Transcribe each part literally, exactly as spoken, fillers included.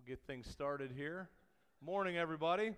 Get things started here. Morning, everybody.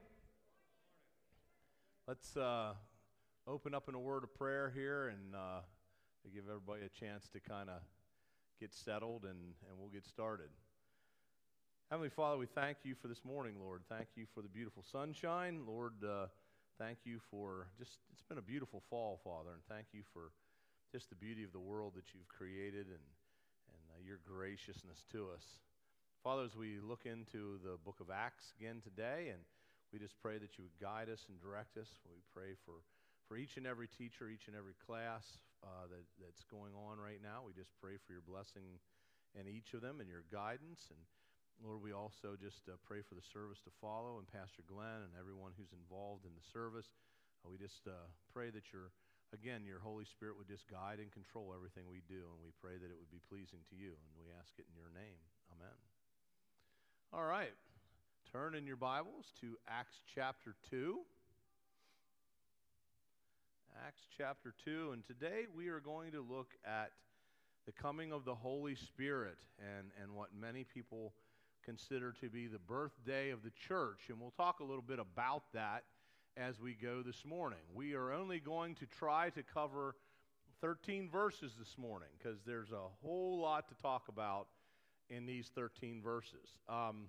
Let's uh, open up in a word of prayer here and uh, to give everybody a chance to kind of get settled, and, and we'll get started. Heavenly Father, we thank you for this morning, Lord. Thank you for the beautiful sunshine. Lord, uh, thank you for just, it's been a beautiful fall, Father, and thank you for just the beauty of the world that you've created and, and uh, your graciousness to us. Father, as we look into the book of Acts again today, and we just pray that you would guide us and direct us. We pray for, for each and every teacher, each and every class uh, that, that's going on right now. We just pray for your blessing in each of them and your guidance. And Lord, we also just uh, pray for the service to follow and Pastor Glenn and everyone who's involved in the service. Uh, we just uh, pray that your, again, your Holy Spirit would just guide and control everything we do. And we pray that it would be pleasing to you. And we ask it in your name. Amen. All right, turn in your Bibles to Acts chapter two. Acts chapter two, and today we are going to look at the coming of the Holy Spirit and, and what many people consider to be the birthday of the church. And we'll talk a little bit about that as we go this morning. We are only going to try to cover thirteen verses this morning because there's a whole lot to talk about in these thirteen verses. Um,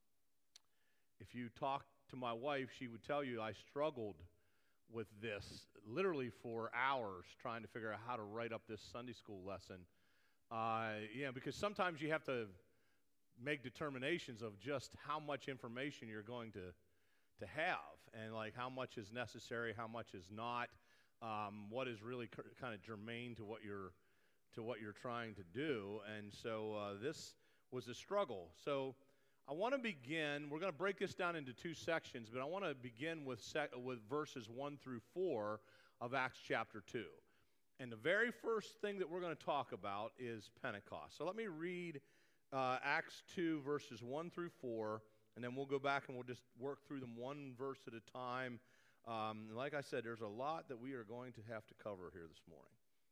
if you talk to my wife, she would tell you I struggled with this literally for hours trying to figure out how to write up this Sunday school lesson. Uh, yeah, because sometimes you have to make determinations of just how much information you're going to to have, and like how much is necessary, how much is not, um, what is really c- kind of germane to what you're to what you're trying to do, and so uh, this was a struggle. So I want to begin, we're going to break this down into two sections, but I want to begin with sec- with verses one through four of Acts chapter two. And the very first thing that we're going to talk about is Pentecost. So let me read uh, Acts two, verses one through four, and then we'll go back and we'll just work through them one verse at a time. Um, and like I said, there's a lot that we are going to have to cover here this morning.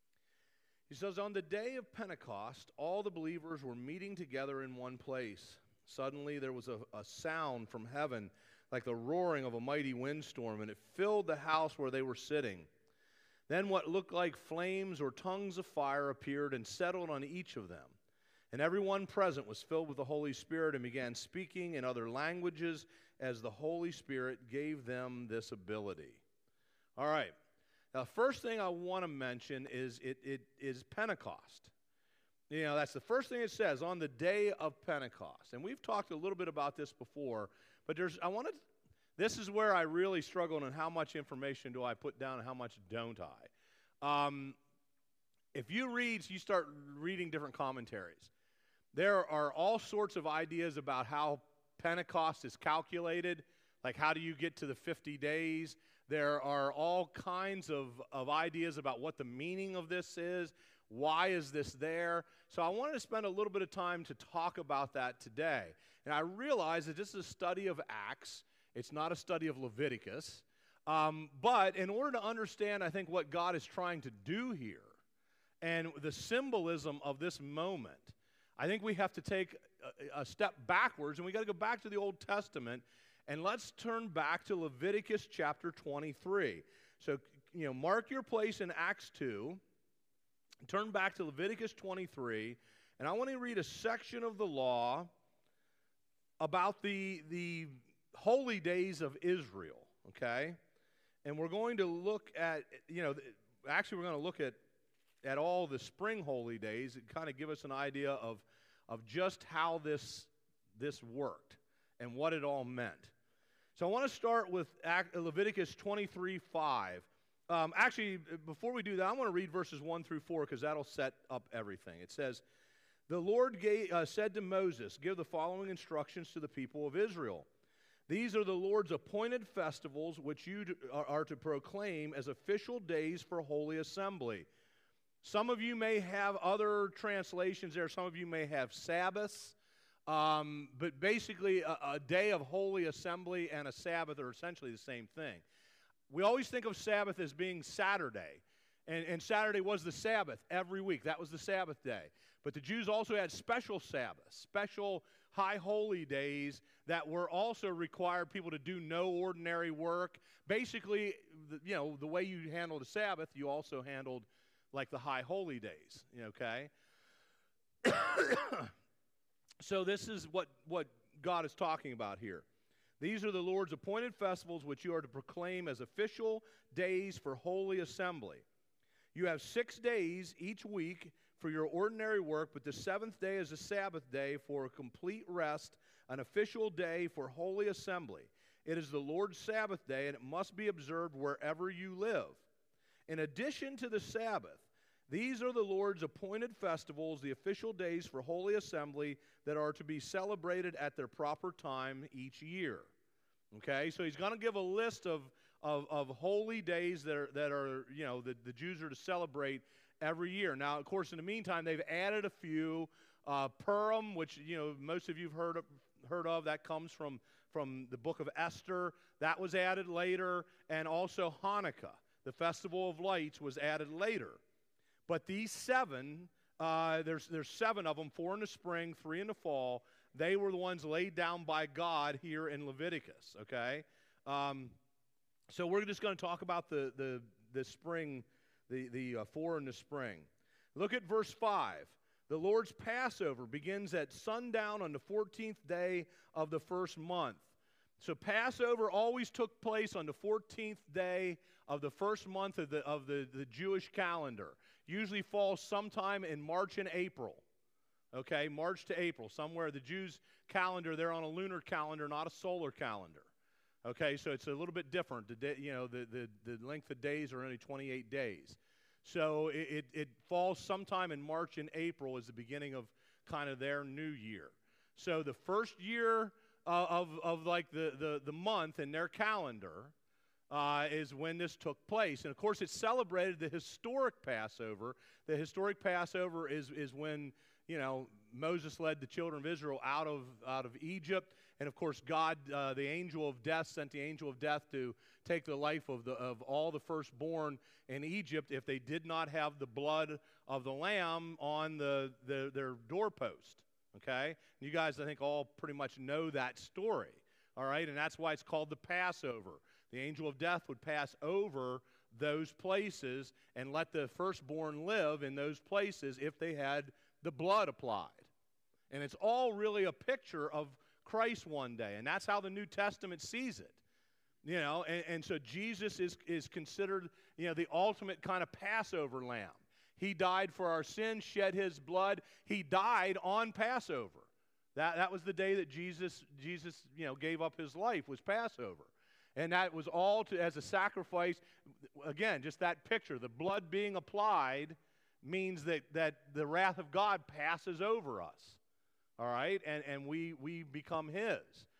He says, on the day of Pentecost, all the believers were meeting together in one place. Suddenly there was a, a sound from heaven like the roaring of a mighty windstorm, and it filled the house where they were sitting. Then what looked like flames or tongues of fire appeared and settled on each of them. And everyone present was filled with the Holy Spirit and began speaking in other languages as the Holy Spirit gave them this ability. All right. Now, first thing I want to mention is it, it is Pentecost. You know, that's the first thing it says, on the day of Pentecost. And we've talked a little bit about this before, but there's, I want to, this is where I really struggle on how much information do I put down and how much don't I. Um, if you read, you start reading different commentaries. There are all sorts of ideas about how Pentecost is calculated, like how do you get to the fifty days. There are all kinds of, of ideas about what the meaning of this is. Why is this there? So I wanted to spend a little bit of time to talk about that today. And I realize that this is a study of Acts. It's not a study of Leviticus. Um, but in order to understand, I think, what God is trying to do here and the symbolism of this moment, I think we have to take a, a step backwards, and we got to go back to the Old Testament. And let's turn back to Leviticus chapter twenty-three. So, you know, mark your place in Acts two. Turn back to Leviticus twenty-three. And I want to read a section of the law about the, the holy days of Israel, okay? And we're going to look at, you know, actually we're going to look at, at all the spring holy days and kind of give us an idea of, of just how this, this worked and what it all meant. So I want to start with Leviticus twenty-three five. Um, actually, before we do that, I want to read verses one through four because that'll set up everything. It says, the Lord gave, uh, said to Moses, give the following instructions to the people of Israel. These are the Lord's appointed festivals which you are to proclaim as official days for holy assembly. Some of you may have other translations there. Some of you may have Sabbaths. Um, but basically, a, a day of holy assembly and a Sabbath are essentially the same thing. We always think of Sabbath as being Saturday. And, and Saturday was the Sabbath every week. That was the Sabbath day. But the Jews also had special Sabbaths, special high holy days that were also required people to do no ordinary work. Basically, the, you know, the way you handled the Sabbath, you also handled like the high holy days, okay? So this is what, what God is talking about here. These are the Lord's appointed festivals which you are to proclaim as official days for holy assembly. You have six days each week for your ordinary work, but the seventh day is a Sabbath day for a complete rest, an official day for holy assembly. It is the Lord's Sabbath day, and it must be observed wherever you live. In addition to the Sabbath, these are the Lord's appointed festivals, the official days for holy assembly that are to be celebrated at their proper time each year. Okay, so he's going to give a list of, of, of holy days that are, that are, you know, the, the Jews are to celebrate every year. Now, of course, in the meantime, they've added a few. Uh, Purim, which, you know, most of you have heard of, heard of, that comes from, from the book of Esther. That was added later. And also Hanukkah, the Festival of Lights, was added later. But these seven, uh, there's, there's seven of them, four in the spring, three in the fall. They were the ones laid down by God here in Leviticus, okay? Um, so we're just going to talk about the, the, the spring, the, the uh, four in the spring. Look at verse five. The Lord's Passover begins at sundown on the fourteenth day of the first month. So Passover always took place on the fourteenth day of the first month of the, of the, the Jewish calendar. Usually falls sometime in March and April. Okay, March to April, somewhere. The Jews' calendar, they're on a lunar calendar, not a solar calendar. Okay, so it's a little bit different. The day, you know, the, the, the length of days are only twenty-eight days. So it, it, it falls sometime in March and April as the beginning of kind of their new year. So the first year uh, of, of like the, the, the month in their calendar uh, is when this took place. And of course, it celebrated the historic Passover. The historic Passover is, is when, you know, Moses led the children of Israel out of, out of Egypt. And of course, God, uh, the angel of death, sent the angel of death to take the life of, the, of all the firstborn in Egypt if they did not have the blood of the lamb on the, the, their doorpost. Okay? You guys, I think, all pretty much know that story. All right? And that's why it's called the Passover. The angel of death would pass over those places and let the firstborn live in those places if they had the blood applied. And it's all really a picture of Christ one day, and that's how the New Testament sees it. You know, and, and so Jesus is, is considered, you know, the ultimate kind of Passover lamb. He died for our sins, shed his blood. He died on Passover. That, that was the day that Jesus, Jesus, you know, gave up his life, was Passover. And that was all to, as a sacrifice. Again, just that picture, the blood being applied means that, that the wrath of God passes over us. All right? And, and we, we become his.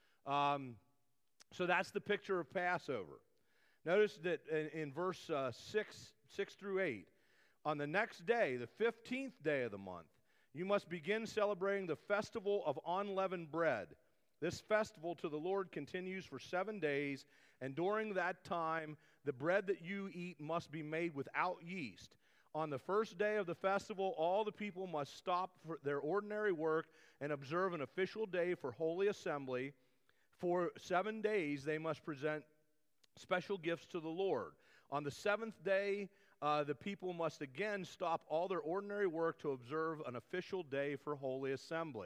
Um, so that's the picture of Passover. Notice that in, in verse uh, six, six through eight, on the next day, the fifteenth day of the month, you must begin celebrating the festival of unleavened bread. This festival to the Lord continues for seven days, and during that time, the bread that you eat must be made without yeast. On the first day of the festival, all the people must stop for their ordinary work and observe an official day for holy assembly. For seven days, they must present special gifts to the Lord. On the seventh day, uh, the people must again stop all their ordinary work to observe an official day for holy assembly.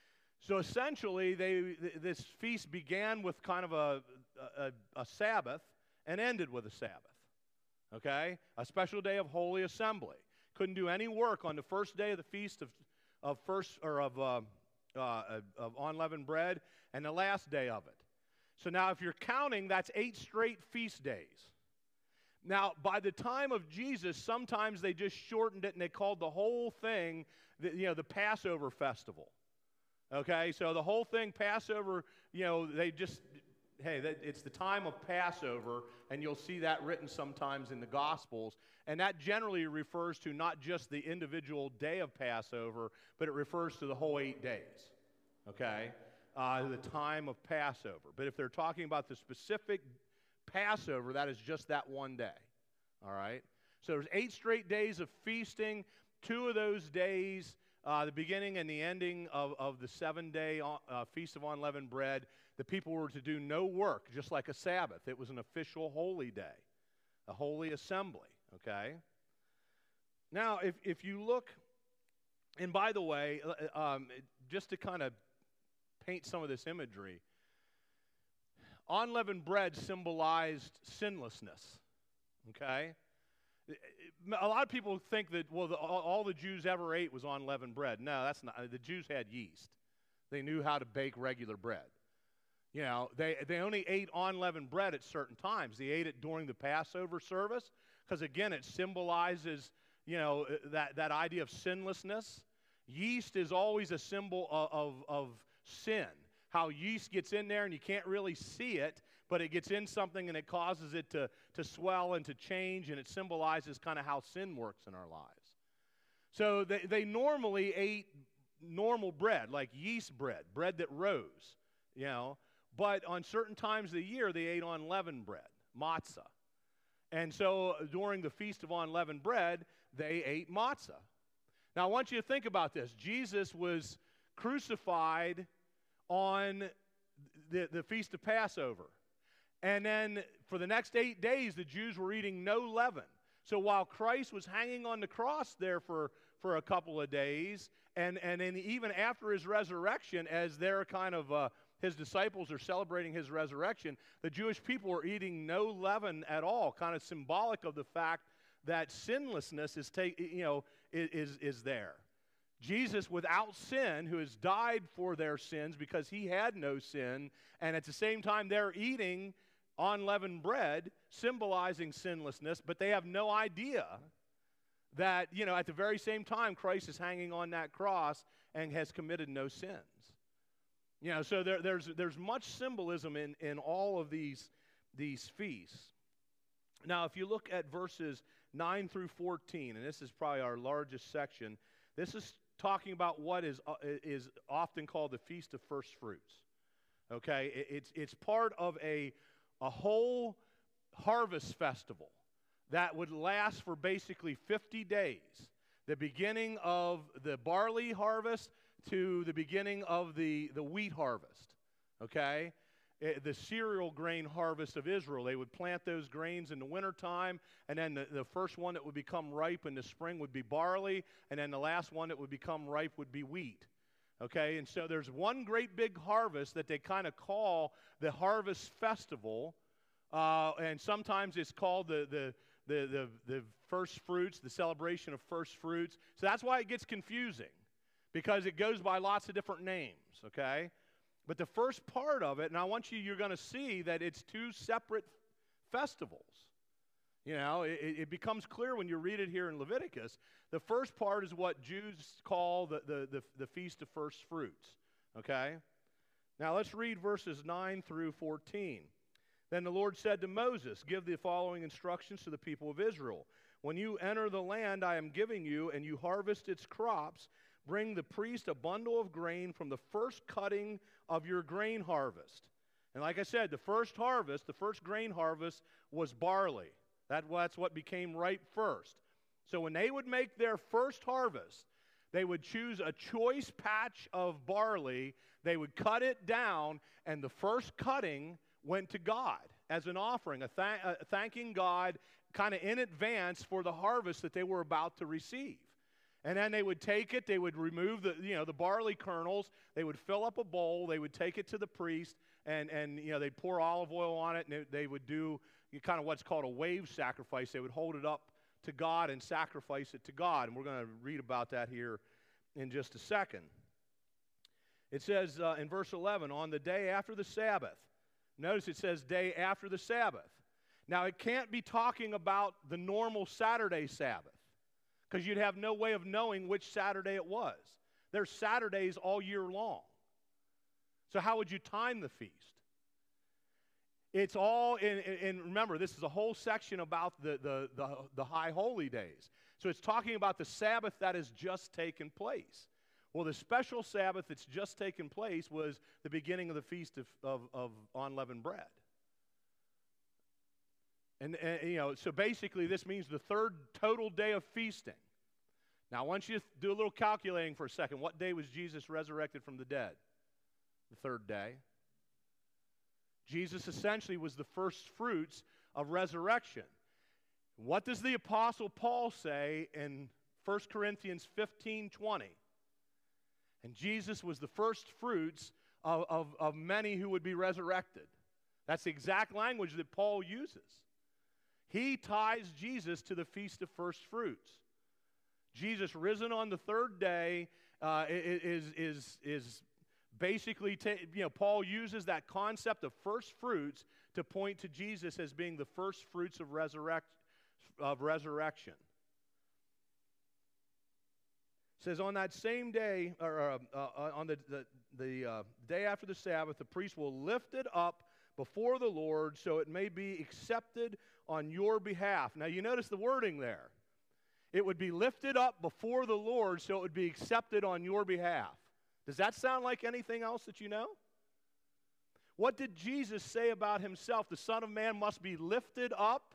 So essentially, they, th- this feast began with kind of a, a, a Sabbath and ended with a Sabbath. Okay? A special day of holy assembly. Couldn't do any work on the first day of the feast of, of first or of, uh, uh, of unleavened bread and the last day of it. So now if you're counting, that's eight straight feast days. Now, by the time of Jesus, sometimes they just shortened it and they called the whole thing, the, you know, the Passover festival. Okay? So the whole thing, Passover, you know, they just, hey, that, it's the time of Passover, and you'll see that written sometimes in the Gospels. And that generally refers to not just the individual day of Passover, but it refers to the whole eight days. Okay? Uh, the time of Passover. But if they're talking about the specific Passover, that is just that one day. All right? So there's eight straight days of feasting. Two of those days uh, the beginning and the ending of, of the seven-day uh, Feast of Unleavened Bread, the people were to do no work, just like a Sabbath. It was an official holy day, a holy assembly, okay? Now, if, if you look, and by the way, um, just to kind of paint some of this imagery, unleavened bread symbolized sinlessness, okay? A lot of people think that, well, the, all, all the Jews ever ate was unleavened bread. No, that's not. The Jews had yeast. They knew how to bake regular bread. You know, they, they only ate unleavened bread at certain times. They ate it during the Passover service because, again, it symbolizes, you know, that, that idea of sinlessness. Yeast is always a symbol of, of, of sin. How yeast gets in there and you can't really see it, but it gets in something and it causes it to, to swell and to change, and it symbolizes kind of how sin works in our lives. So they, they normally ate normal bread, like yeast bread, bread that rose, you know. But on certain times of the year, they ate unleavened bread, matzah. And so during the Feast of Unleavened Bread, they ate matzah. Now, I want you to think about this. Jesus was crucified on the, the Feast of Passover. And then for the next eight days, the Jews were eating no leaven. So while Christ was hanging on the cross there for, for a couple of days, and, and then even after his resurrection, as they're kind of, uh, his disciples are celebrating his resurrection, the Jewish people are eating no leaven at all, kind of symbolic of the fact that sinlessness is, take, you know, is, is there. Jesus, without sin, who has died for their sins because he had no sin, and at the same time they're eating unleavened bread, symbolizing sinlessness, but they have no idea that, you know, at the very same time Christ is hanging on that cross and has committed no sins. You know, so there, there's, there's much symbolism in, in all of these, these feasts. Now, if you look at verses nine through fourteen, and this is probably our largest section, this is talking about what is, uh, is often called the Feast of First Fruits. Okay, it, it's, it's part of a, a whole harvest festival that would last for basically fifty days. The beginning of the barley harvest to the beginning of the, the wheat harvest. Okay, the cereal grain harvest of Israel. They would plant those grains in the wintertime, and then the, the first one that would become ripe in the spring would be barley, and then the last one that would become ripe would be wheat. Okay, and so there's one great big harvest that they kind of call the Harvest Festival, uh, and sometimes it's called the, the, the, the, the first fruits, the celebration of first fruits. So that's why it gets confusing, because it goes by lots of different names, okay? But the first part of it, and I want you, you're going to see that it's two separate festivals. You know, it, it becomes clear when you read it here in Leviticus. The first part is what Jews call the, the, the, the Feast of First Fruits, okay? Now let's read verses nine through fourteen. Then the Lord said to Moses, give the following instructions to the people of Israel. When you enter the land I am giving you, and you harvest its crops, bring the priest a bundle of grain from the first cutting of your grain harvest. And like I said, the first harvest, the first grain harvest was barley. That, that's what became ripe first. So when they would make their first harvest, they would choose a choice patch of barley, they would cut it down, and the first cutting went to God as an offering, a, th- a thanking God kind of in advance for the harvest that they were about to receive. And then they would take it, they would remove the, you know, the barley kernels, they would fill up a bowl, they would take it to the priest, and, and you know, they'd pour olive oil on it, and they, they would do kind of what's called a wave sacrifice. They would hold it up to God and sacrifice it to God. And we're going to read about that here in just a second. It says uh, in verse eleven, on the day after the Sabbath. Notice it says day after the Sabbath. Now, it can't be talking about the normal Saturday Sabbath, because you'd have no way of knowing which Saturday it was. There's Saturdays all year long. So how would you time the feast? It's all, in, and remember, this is a whole section about the, the, the, the high holy days. So it's talking about the Sabbath that has just taken place. Well, the special Sabbath that's just taken place was the beginning of the Feast of, of, of Unleavened Bread. And, and, you know, so basically this means the third total day of feasting. Now, I want you to do a little calculating for a second. What day was Jesus resurrected from the dead? The third day. Jesus essentially was the first fruits of resurrection. What does the Apostle Paul say in First Corinthians fifteen twenty? And Jesus was the first fruits of, of, of many who would be resurrected. That's the exact language that Paul uses. He ties Jesus to the Feast of First Fruits. Jesus risen on the third day uh, is, is, is basically, ta- you know, Paul uses that concept of first fruits to point to Jesus as being the first fruits of, resurrect, of resurrection. It says, on that same day, or uh, uh, on the, the, the uh, day after the Sabbath, the priest will lift it up before the Lord so it may be accepted on your behalf. Now, you notice the wording there. It would be lifted up before the Lord so it would be accepted on your behalf. Does that sound like anything else that you know? What did Jesus say about himself? The Son of Man must be lifted up.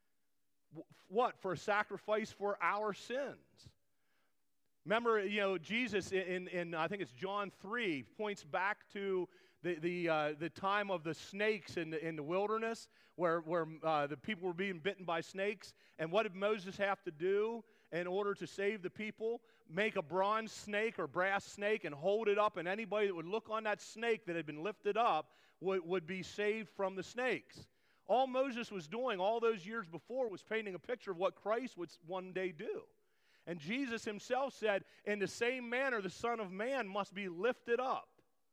What? For a sacrifice for our sins. Remember, you know, Jesus in, in I think it's John three, points back to the the, uh, the time of the snakes in the, in the wilderness where, where uh, the people were being bitten by snakes. And what did Moses have to do in order to save the people? Make a bronze snake or brass snake and hold it up, and anybody that would look on that snake that had been lifted up would, would be saved from the snakes. All Moses was doing all those years before was painting a picture of what Christ would one day do. And Jesus himself said, in the same manner, the Son of Man must be lifted up.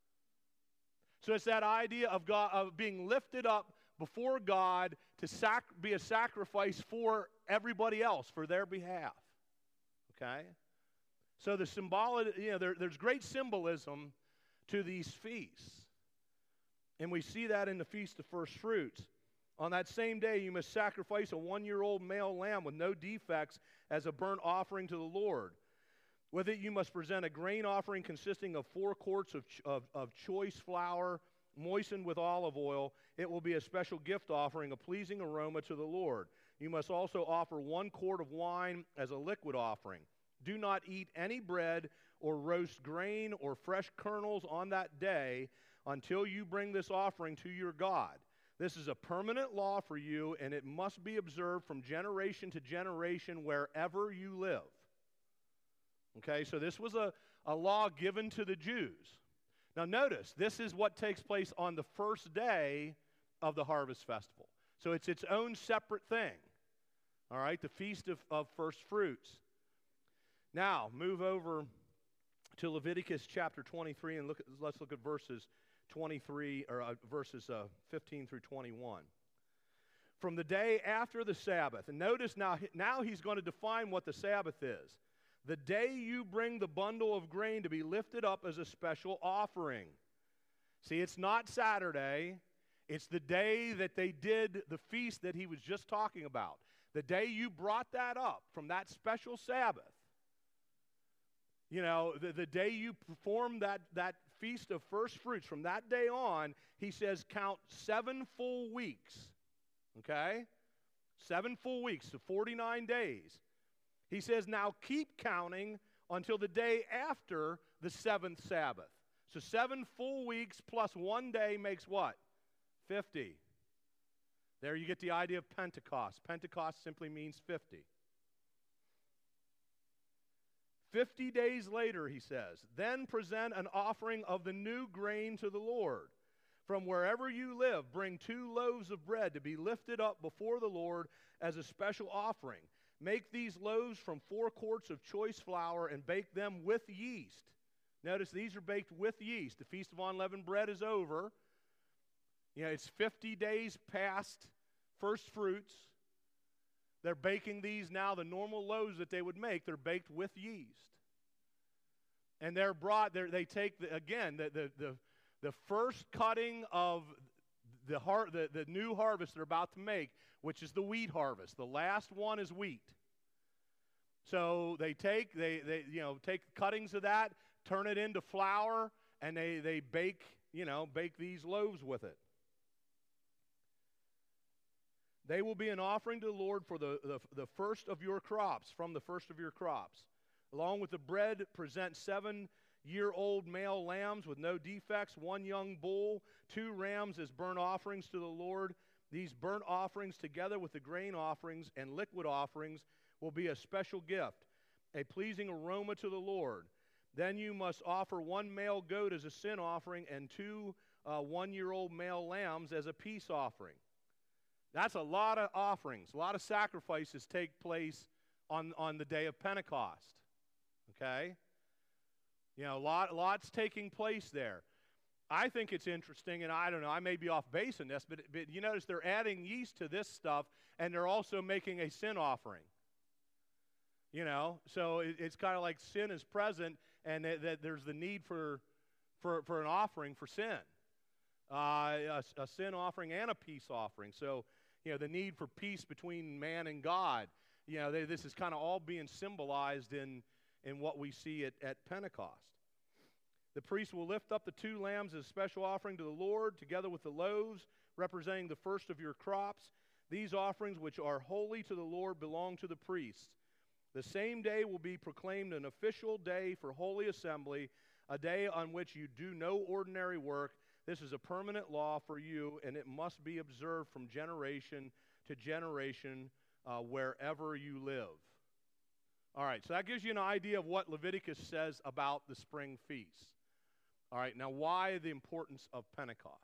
So it's that idea of God of being lifted up before God to sac- be a sacrifice for everybody else, for their behalf. Okay? So the symbolic, you know, there, there's great symbolism to these feasts. And we see that in the Feast of First Fruits. On that same day, you must sacrifice a one-year-old male lamb with no defects as a burnt offering to the Lord. With it, you must present a grain offering consisting of four quarts of, ch- of, of choice flour moistened with olive oil. It will be a special gift offering, a pleasing aroma to the Lord. You must also offer one quart of wine as a liquid offering. Do not eat any bread or roast grain or fresh kernels on that day until you bring this offering to your God. This is a permanent law for you, and it must be observed from generation to generation wherever you live. Okay, so this was a, a law given to the Jews. Now notice, this is what takes place on the first day of the Harvest Festival. So it's its own separate thing. All right, the Feast of, of First Fruits. Now, move over to Leviticus chapter twenty-three, and look at, let's look at verses twenty-three, or uh, verses uh, fifteen through twenty-one. From the day after the Sabbath, and notice now, now he's going to define what the Sabbath is. The day you bring the bundle of grain to be lifted up as a special offering. See, it's not Saturday. It's the day that they did the feast that he was just talking about. The day you brought that up from that special Sabbath. You know, the, the day you performed that, that feast of first fruits, from that day on, he says count seven full weeks. Okay? Seven full weeks, so forty-nine days. He says, now keep counting until the day after the seventh Sabbath. So seven full weeks plus one day makes what? fifty. There you get the idea of Pentecost. Pentecost simply means fifty. Fifty days later, he says, then present an offering of the new grain to the Lord. From wherever you live, bring two loaves of bread to be lifted up before the Lord as a special offering. Make these loaves from four quarts of choice flour and bake them with yeast. Notice these are baked with yeast. The Feast of Unleavened Bread is over. You know, it's fifty days past first fruits. They're baking these now, the normal loaves that they would make, they're baked with yeast. And they're brought, they're, they take, the, again, the, the, the, the first cutting of the, har- the, the new harvest they're about to make, which is the wheat harvest. The last one is wheat. So they take, they, they you know, take cuttings of that, turn it into flour, and they, they bake, you know, bake these loaves with it. They will be an offering to the Lord for the, the, the first of your crops, from the first of your crops. Along with the bread, present seven-year-old male lambs with no defects, one young bull, two rams as burnt offerings to the Lord. These burnt offerings, together with the grain offerings and liquid offerings, will be a special gift, a pleasing aroma to the Lord. Then you must offer one male goat as a sin offering and two uh, one-year-old male lambs as a peace offering. That's a lot of offerings. A lot of sacrifices take place on, on the day of Pentecost. Okay? You know, a lot, lots taking place there. I think it's interesting, and I don't know, I may be off base in this, but, but you notice they're adding yeast to this stuff, and they're also making a sin offering. You know, so it, it's kind of like sin is present, and that, that there's the need for, for, for an offering for sin. Uh, a, a sin offering and a peace offering. So, you know, the need for peace between man and God. You know, they, this is kind of all being symbolized in, in what we see at, at Pentecost. The priest will lift up the two lambs as a special offering to the Lord, together with the loaves representing the first of your crops. These offerings, which are holy to the Lord, belong to the priests. The same day will be proclaimed an official day for holy assembly, a day on which you do no ordinary work. This is a permanent law for you, and it must be observed from generation to generation uh, wherever you live. All right, so that gives you an idea of what Leviticus says about the spring feast. All right, now why the importance of Pentecost?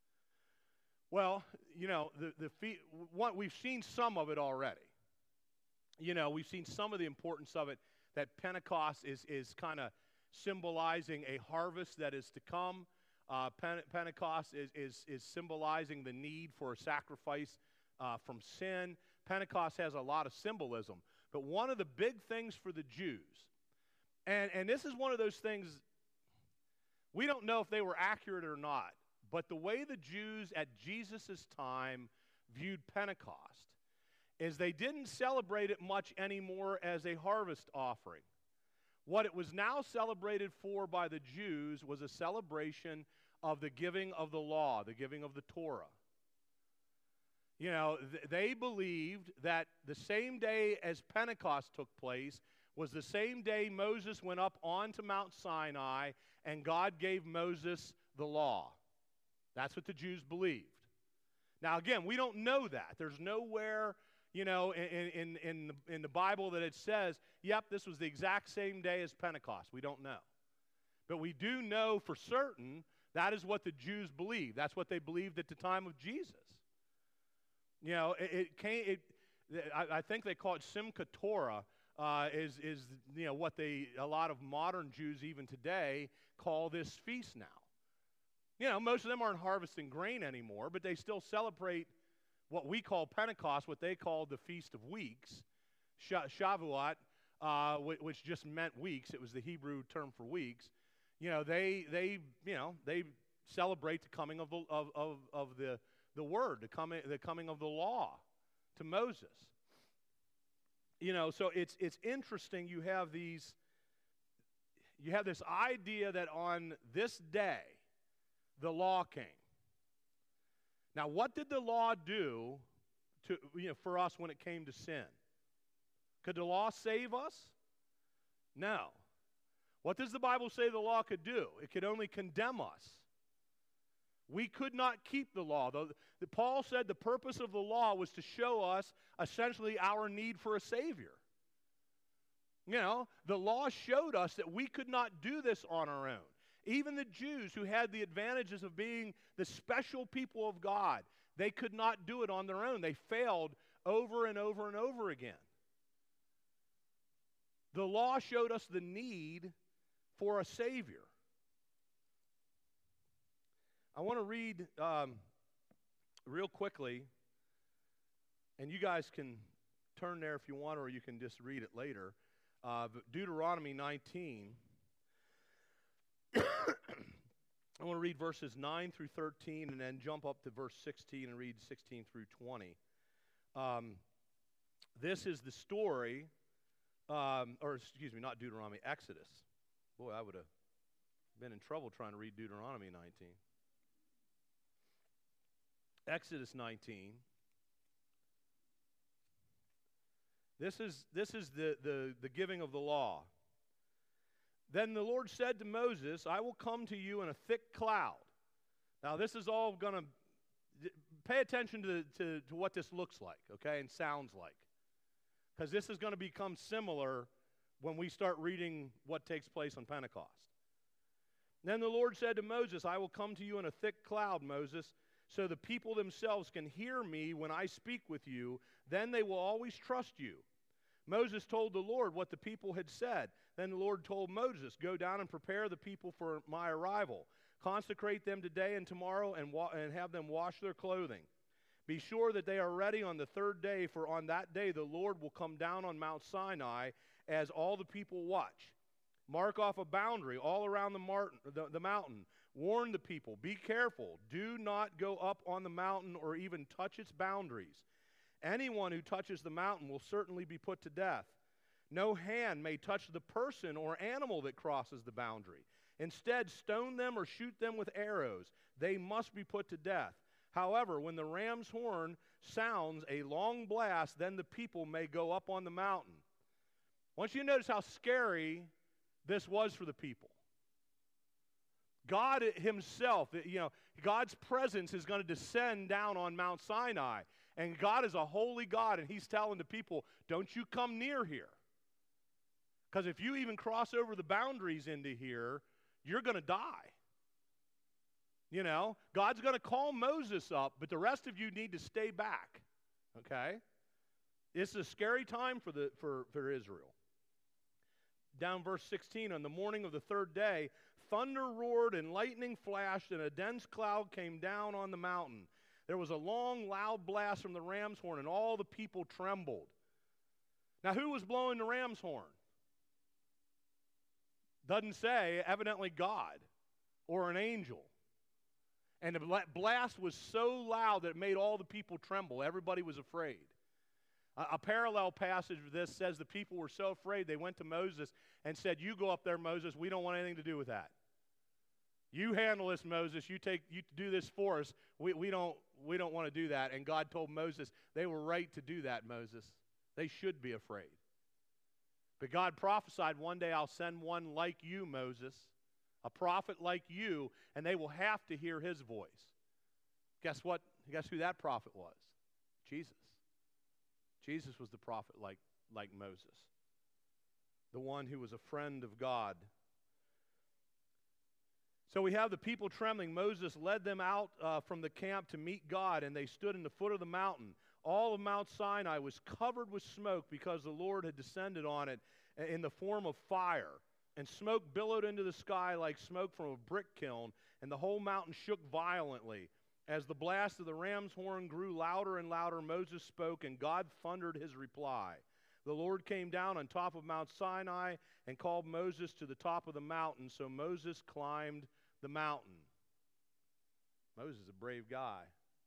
Well, you know, the, the fe- one, we've seen some of it already. You know, we've seen some of the importance of it, that Pentecost is, is kind of symbolizing a harvest that is to come. Uh, Pente- Pentecost is, is, is symbolizing the need for a sacrifice uh, from sin. Pentecost has a lot of symbolism. But one of the big things for the Jews, and, and this is one of those things, we don't know if they were accurate or not, but the way the Jews at Jesus' time viewed Pentecost is they didn't celebrate it much anymore as a harvest offering. What it was now celebrated for by the Jews was a celebration of the giving of the law, the giving of the Torah. You know, th- they believed that the same day as Pentecost took place was the same day Moses went up onto Mount Sinai and God gave Moses the law. That's what the Jews believed. Now, again, we don't know that. There's nowhere, you know, in, in, in, the, in the Bible that it says, yep, this was the exact same day as Pentecost. We don't know. But we do know for certain that is what the Jews believed. That's what they believed at the time of Jesus. You know, it, it came, it, I, I think they call it Simchat Torah, uh, is, is, you know, what they, a lot of modern Jews even today call this feast now. You know, most of them aren't harvesting grain anymore, but they still celebrate what we call Pentecost, what they call the Feast of Weeks, Shavuot, uh, which just meant weeks. It was the Hebrew term for weeks. You know, they, they you know, they celebrate the coming of the, of, of, of the, the word, the coming, the coming of the law to Moses. You know, so it's, it's interesting you have these, you have this idea that on this day, the law came. Now, what did the law do to, you know, for us when it came to sin? Could the law save us? No. What does the Bible say the law could do? It could only condemn us. We could not keep the law. The, the, Paul said the purpose of the law was to show us essentially our need for a Savior. You know, the law showed us that we could not do this on our own. Even the Jews who had the advantages of being the special people of God, they could not do it on their own. They failed over and over and over again. The law showed us the need for a Savior. I want to read um, real quickly, and you guys can turn there if you want, or you can just read it later. Uh, Deuteronomy nineteen. I want to read verses nine through thirteen and then jump up to verse sixteen and read sixteen through twenty. Um, this is the story, um, or excuse me, not Deuteronomy, Exodus. Boy, I would have been in trouble trying to read Deuteronomy nineteen. Exodus nineteen. This is, this is the, the, the giving of the law. Then the Lord said to Moses, I will come to you in a thick cloud. Now this is all going to, pay attention to, to, to what this looks like, okay, and sounds like. Because this is going to become similar when we start reading what takes place on Pentecost. Then the Lord said to Moses, I will come to you in a thick cloud, Moses, so the people themselves can hear me when I speak with you. Then they will always trust you. Moses told the Lord what the people had said. Then the Lord told Moses, go down and prepare the people for my arrival. Consecrate them today and tomorrow and, wa- and have them wash their clothing. Be sure that they are ready on the third day, for on that day the Lord will come down on Mount Sinai as all the people watch. Mark off a boundary all around the, martin, the, the mountain. Warn the people, be careful. Do not go up on the mountain or even touch its boundaries. Anyone who touches the mountain will certainly be put to death. No hand may touch the person or animal that crosses the boundary. Instead, stone them or shoot them with arrows. They must be put to death. However, when the ram's horn sounds a long blast, then the people may go up on the mountain. I want you to notice how scary this was for the people. God himself, you know, God's presence is going to descend down on Mount Sinai. And God is a holy God, and he's telling the people, don't you come near here. Because if you even cross over the boundaries into here, you're going to die. You know, God's going to call Moses up, but the rest of you need to stay back. Okay? It's a scary time for, the, for, for Israel. Down verse sixteen, on the morning of the third day, thunder roared and lightning flashed, and a dense cloud came down on the mountain. There was a long, loud blast from the ram's horn, and all the people trembled. Now, who was blowing the ram's horn? Doesn't say, evidently God or an angel. And the blast was so loud that it made all the people tremble. Everybody was afraid. A, a parallel passage of this says the people were so afraid they went to Moses and said, you go up there, Moses. We don't want anything to do with that. You handle this, Moses. You take, you do this for us. We, we don't, we don't want to do that. And God told Moses, they were right to do that, Moses. They should be afraid. But God prophesied, one day I'll send one like you, Moses, a prophet like you, and they will have to hear his voice. Guess what? Guess who that prophet was? Jesus. Jesus was the prophet like, like Moses, the one who was a friend of God. So we have the people trembling. Moses led them out uh, from the camp to meet God, and they stood in the foot of the mountain. All of Mount Sinai was covered with smoke because the Lord had descended on it in the form of fire. And smoke billowed into the sky like smoke from a brick kiln, and the whole mountain shook violently. As the blast of the ram's horn grew louder and louder, Moses spoke, and God thundered his reply. The Lord came down on top of Mount Sinai and called Moses to the top of the mountain, so Moses climbed the mountain. Moses is a brave guy.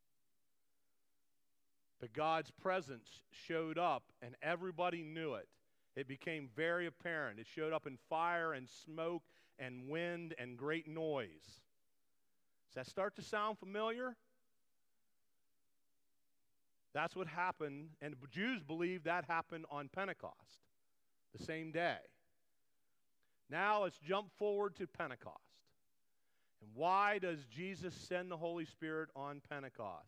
But God's presence showed up, and everybody knew it. It became very apparent. It showed up in fire and smoke and wind and great noise. Does that start to sound familiar? That's what happened, and the Jews believe that happened on Pentecost, the same day. Now let's jump forward to Pentecost. And why does Jesus send the Holy Spirit on Pentecost?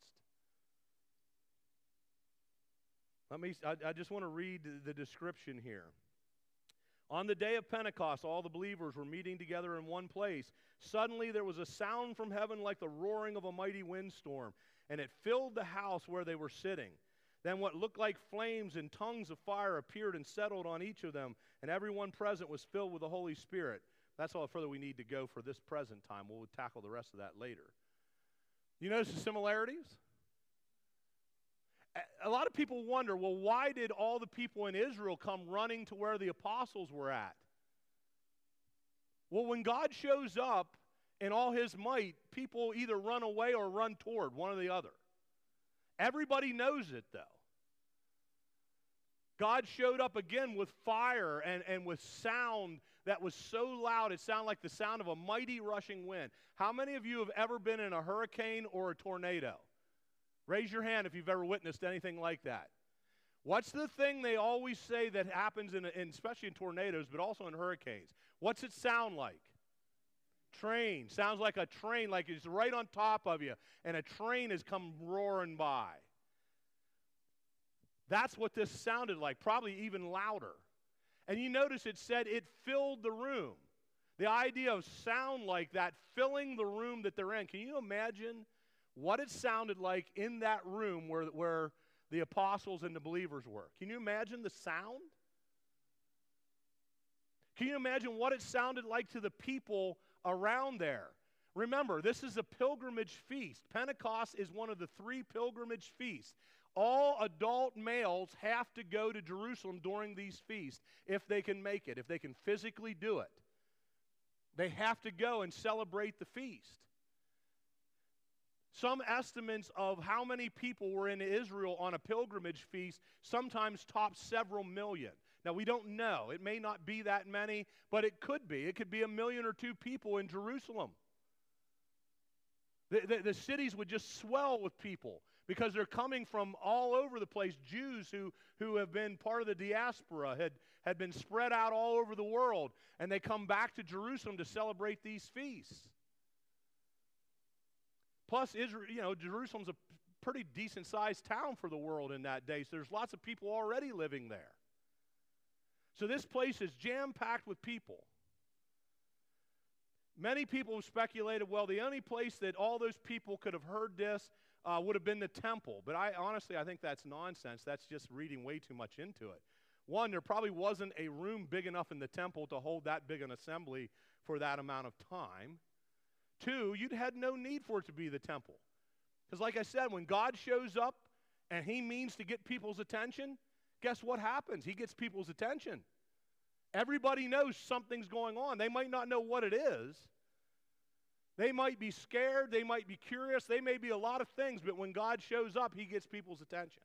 Let me, I, I just want to read the description here. On the day of Pentecost, all the believers were meeting together in one place. Suddenly there was a sound from heaven like the roaring of a mighty windstorm, and it filled the house where they were sitting. Then what looked like flames and tongues of fire appeared and settled on each of them, and everyone present was filled with the Holy Spirit. That's all further we need to go for this present time. We'll tackle the rest of that later. You notice the similarities? A lot of people wonder, well, why did all the people in Israel come running to where the apostles were at? Well, when God shows up in all his might, people either run away or run toward, one or the other. Everybody knows it, though. God showed up again with fire and, and with sound that was so loud it sounded like the sound of a mighty rushing wind. How many of you have ever been in a hurricane or a tornado? Raise your hand if you've ever witnessed anything like that. What's the thing they always say that happens, in, in especially in tornadoes, but also in hurricanes? What's it sound like? Train. Sounds like a train, like it's right on top of you, and a train has come roaring by. That's what this sounded like, probably even louder. And you notice it said it filled the room. The idea of sound like that filling the room that they're in. Can you imagine what it sounded like in that room where, where the apostles and the believers were? Can you imagine the sound? Can you imagine what it sounded like to the people around there? Remember, this is a pilgrimage feast. Pentecost is one of the three pilgrimage feasts. All adult males have to go to Jerusalem during these feasts if they can make it, if they can physically do it. They have to go and celebrate the feast. Some estimates of how many people were in Israel on a pilgrimage feast sometimes top several million. Now, we don't know. It may not be that many, but it could be. It could be a million or two people in Jerusalem. The, the, the cities would just swell with people because they're coming from all over the place. Jews who, who have been part of the diaspora had, had been spread out all over the world, and they come back to Jerusalem to celebrate these feasts. Plus, Israel, you know, Jerusalem's a pretty decent-sized town for the world in that day, so there's lots of people already living there. So this place is jam-packed with people. Many people have speculated, well, the only place that all those people could have heard this uh, would have been the temple. But I honestly, I think that's nonsense. That's just reading way too much into it. One, there probably wasn't a room big enough in the temple to hold that big an assembly for that amount of time. Two, you'd had no need for it to be the temple. Because like I said, when God shows up and he means to get people's attention, guess what happens? He gets people's attention. Everybody knows something's going on. They might not know what it is. They might be scared. They might be curious. They may be a lot of things, but when God shows up, he gets people's attention.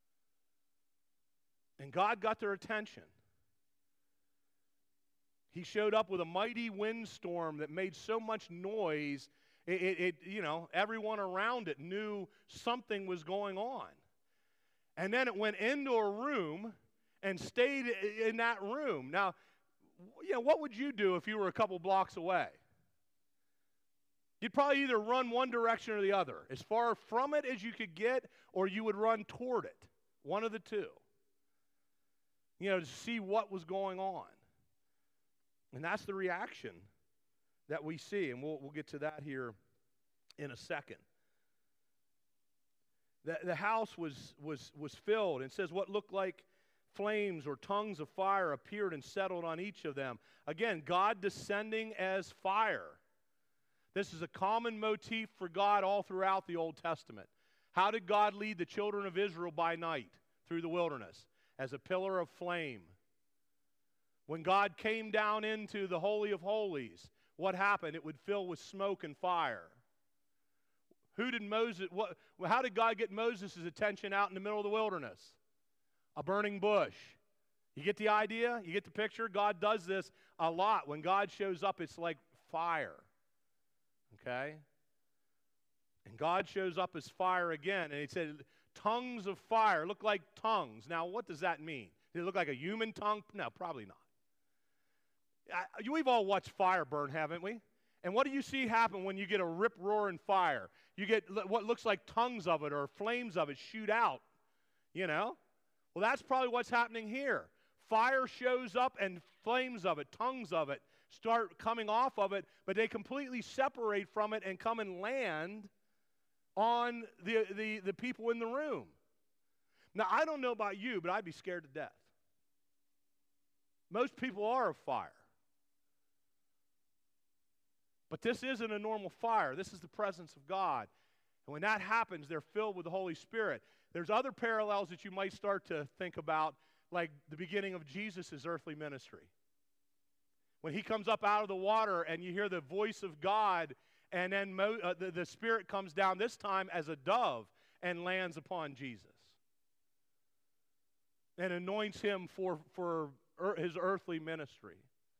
And God got their attention. He showed up with a mighty windstorm that made so much noise, it, it, it you know, everyone around it knew something was going on. And then it went into a room and stayed in that room. Now, you know, what would you do if you were a couple blocks away? You'd probably either run one direction or the other, as far from it as you could get, or you would run toward it. One of the two. You know, to see what was going on. And that's the reaction that we see, and we'll, we'll get to that here in a second. The, the house was, was, was filled, and says what looked like flames or tongues of fire appeared and settled on each of them. Again, God descending as fire. This is a common motif for God all throughout the Old Testament. How did God lead the children of Israel by night through the wilderness? As a pillar of flame. When God came down into the Holy of Holies, what happened? It would fill with smoke and fire. Who did Moses, what, how did God get Moses' attention out in the middle of the wilderness? A burning bush. You get the idea? You get the picture? God does this a lot. When God shows up, it's like fire. Okay? And God shows up as fire again, and he said, tongues of fire look like tongues. Now, what does that mean? Did it look like a human tongue? No, probably not. I, we've all watched fire burn, haven't we? And what do you see happen when you get a rip-roaring fire? You get what looks like tongues of it or flames of it shoot out, you know? Well, that's probably what's happening here. Fire shows up and flames of it, tongues of it, start coming off of it, but they completely separate from it and come and land on the, the, the people in the room. Now, I don't know about you, but I'd be scared to death. Most people are of fire. But this isn't a normal fire. This is the presence of God. And when that happens, they're filled with the Holy Spirit. There's other parallels that you might start to think about, like the beginning of Jesus' earthly ministry. When he comes up out of the water and you hear the voice of God, and then Mo, uh, the, the Spirit comes down this time as a dove and lands upon Jesus. And anoints him for, for er, his earthly ministry.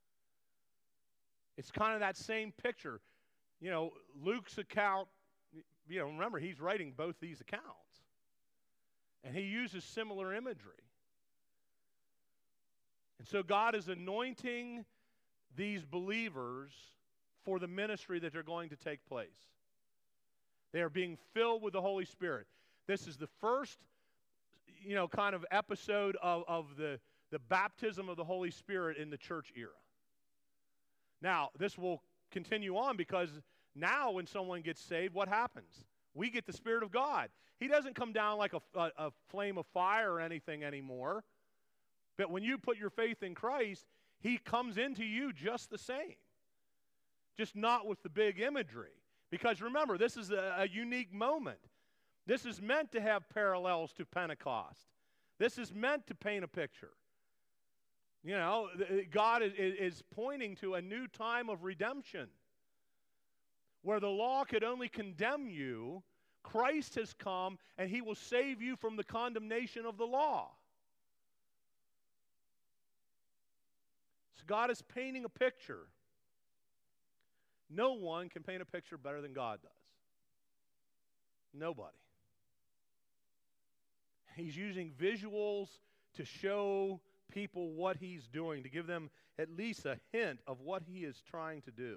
It's kind of that same picture. You know, Luke's account, you know, remember, he's writing both these accounts. And he uses similar imagery. And so God is anointing these believers for the ministry that they're going to take place. They are being filled with the Holy Spirit. This is the first, you know, kind of episode of, of the, the baptism of the Holy Spirit in the church era. Now, this will continue on because now when someone gets saved, what happens? We get the Spirit of God. He doesn't come down like a, a, a flame of fire or anything anymore. But when you put your faith in Christ, He comes into you just the same. Just not with the big imagery. Because remember, this is a, a unique moment. This is meant to have parallels to Pentecost. This is meant to paint a picture. You know, God is, is pointing to a new time of redemption. Where the law could only condemn you, Christ has come and He will save you from the condemnation of the law. So God is painting a picture. No one can paint a picture better than God does. Nobody. He's using visuals to show people what He's doing, to give them at least a hint of what He is trying to do.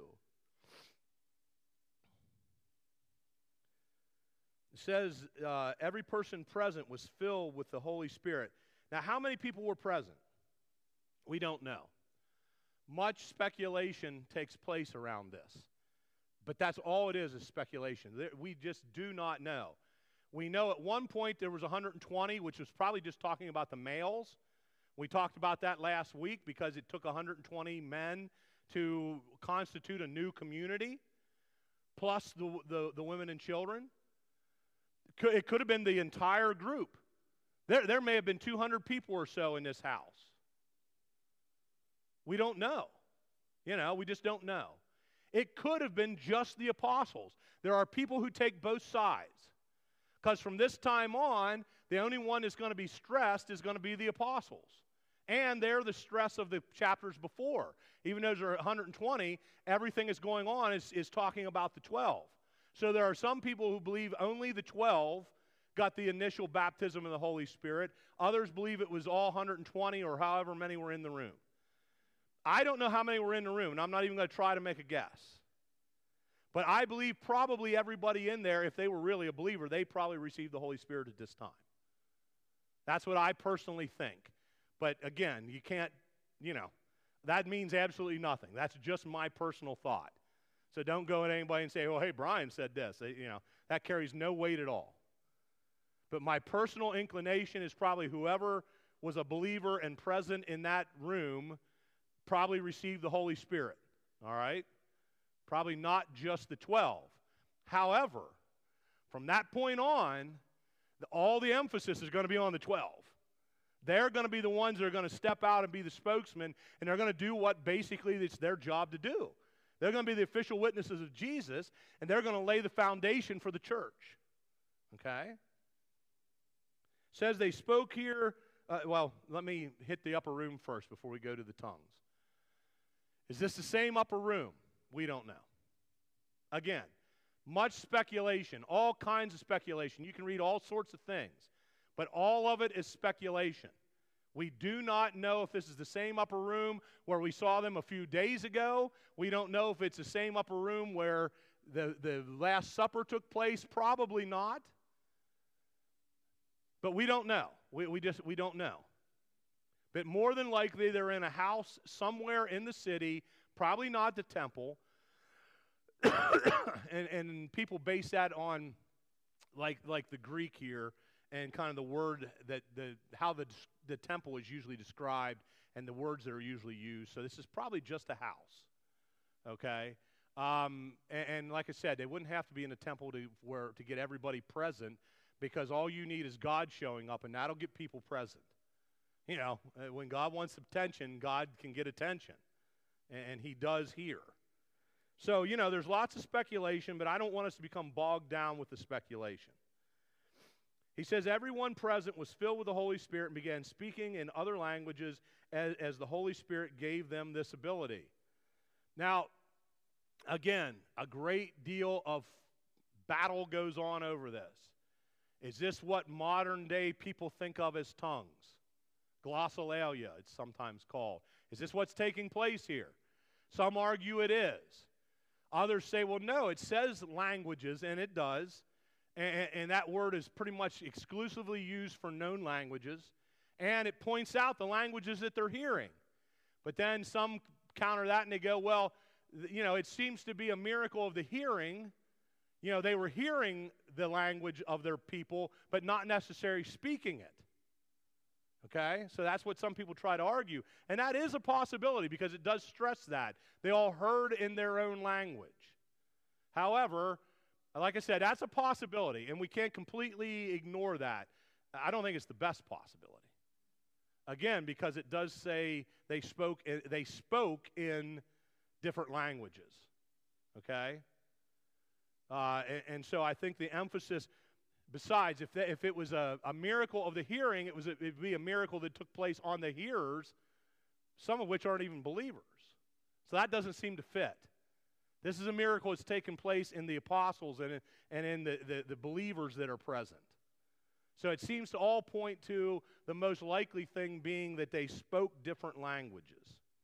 It says uh, every person present was filled with the Holy Spirit. Now, how many people were present? We don't know. Much speculation takes place around this. But that's all it is, is speculation. We just do not know. We know at one point there was one hundred twenty, which was probably just talking about the males. We talked about that last week because it took one hundred twenty men to constitute a new community, plus the, the, the women and children. It could have been the entire group. There, there may have been two hundred people or so in this house. We don't know. You know, we just don't know. It could have been just the apostles. There are people who take both sides. Because from this time on, the only one that's going to be stressed is going to be the apostles. And they're the stress of the chapters before. Even though there are one hundred twenty, everything that's going on is, is talking about the twelve. So there are some people who believe only the twelve got the initial baptism of the Holy Spirit. Others believe it was all one hundred twenty or however many were in the room. I don't know how many were in the room, and I'm not even going to try to make a guess. But I believe probably everybody in there, if they were really a believer, they probably received the Holy Spirit at this time. That's what I personally think. But again, you can't, you know, that means absolutely nothing. That's just my personal thought. So don't go at anybody and say, oh, hey, Brian said this. You know, that carries no weight at all. But my personal inclination is probably whoever was a believer and present in that room probably received the Holy Spirit, all right? Probably not just the twelve. However, from that point on, the, all the emphasis is going to be on the twelve. They're going to be the ones that are going to step out and be the spokesman, and they're going to do what basically it's their job to do. They're going to be the official witnesses of Jesus, and they're going to lay the foundation for the church. Okay? It says they spoke here. Uh, well, let me hit the upper room first before we go to the tongues. Is this the same upper room? We don't know. Again, much speculation, all kinds of speculation. You can read all sorts of things, but all of it is speculation. We do not know if this is the same upper room where we saw them a few days ago. We don't know if it's the same upper room where the, the Last Supper took place. Probably not. But we don't know. We, we just we don't know. But more than likely they're in a house somewhere in the city, probably not the temple. and, and people base that on like like the Greek here and kind of the word that the how the the temple is usually described and the words that are usually used. So this is probably just a house, okay? Um, and, and like I said, they wouldn't have to be in a temple to where to get everybody present because all you need is God showing up, and that'll get people present. You know, when God wants attention, God can get attention, and, and He does here. So, you know, there's lots of speculation, but I don't want us to become bogged down with the speculation. He says, everyone present was filled with the Holy Spirit and began speaking in other languages as, as the Holy Spirit gave them this ability. Now, again, a great deal of battle goes on over this. Is this what modern day people think of as tongues? Glossolalia, it's sometimes called. Is this what's taking place here? Some argue it is. Others say, well, no, it says languages, and it does. And, and that word is pretty much exclusively used for known languages. And it points out the languages that they're hearing. But then some counter that and they go, well, you know, it seems to be a miracle of the hearing. You know, they were hearing the language of their people, but not necessarily speaking it. Okay? So that's what some people try to argue. And that is a possibility because it does stress that. They all heard in their own language. However, like I said, that's a possibility, and we can't completely ignore that. I don't think it's the best possibility. Again, because it does say they spoke, they spoke in different languages. Okay? Uh, and, and so I think the emphasis, besides, if, they, if it was a, a miracle of the hearing, it was a, it'd be a miracle that took place on the hearers, some of which aren't even believers. So that doesn't seem to fit. This is a miracle that's taken place in the apostles and in, and in the, the, the believers that are present. So it seems to all point to the most likely thing being that they spoke different languages.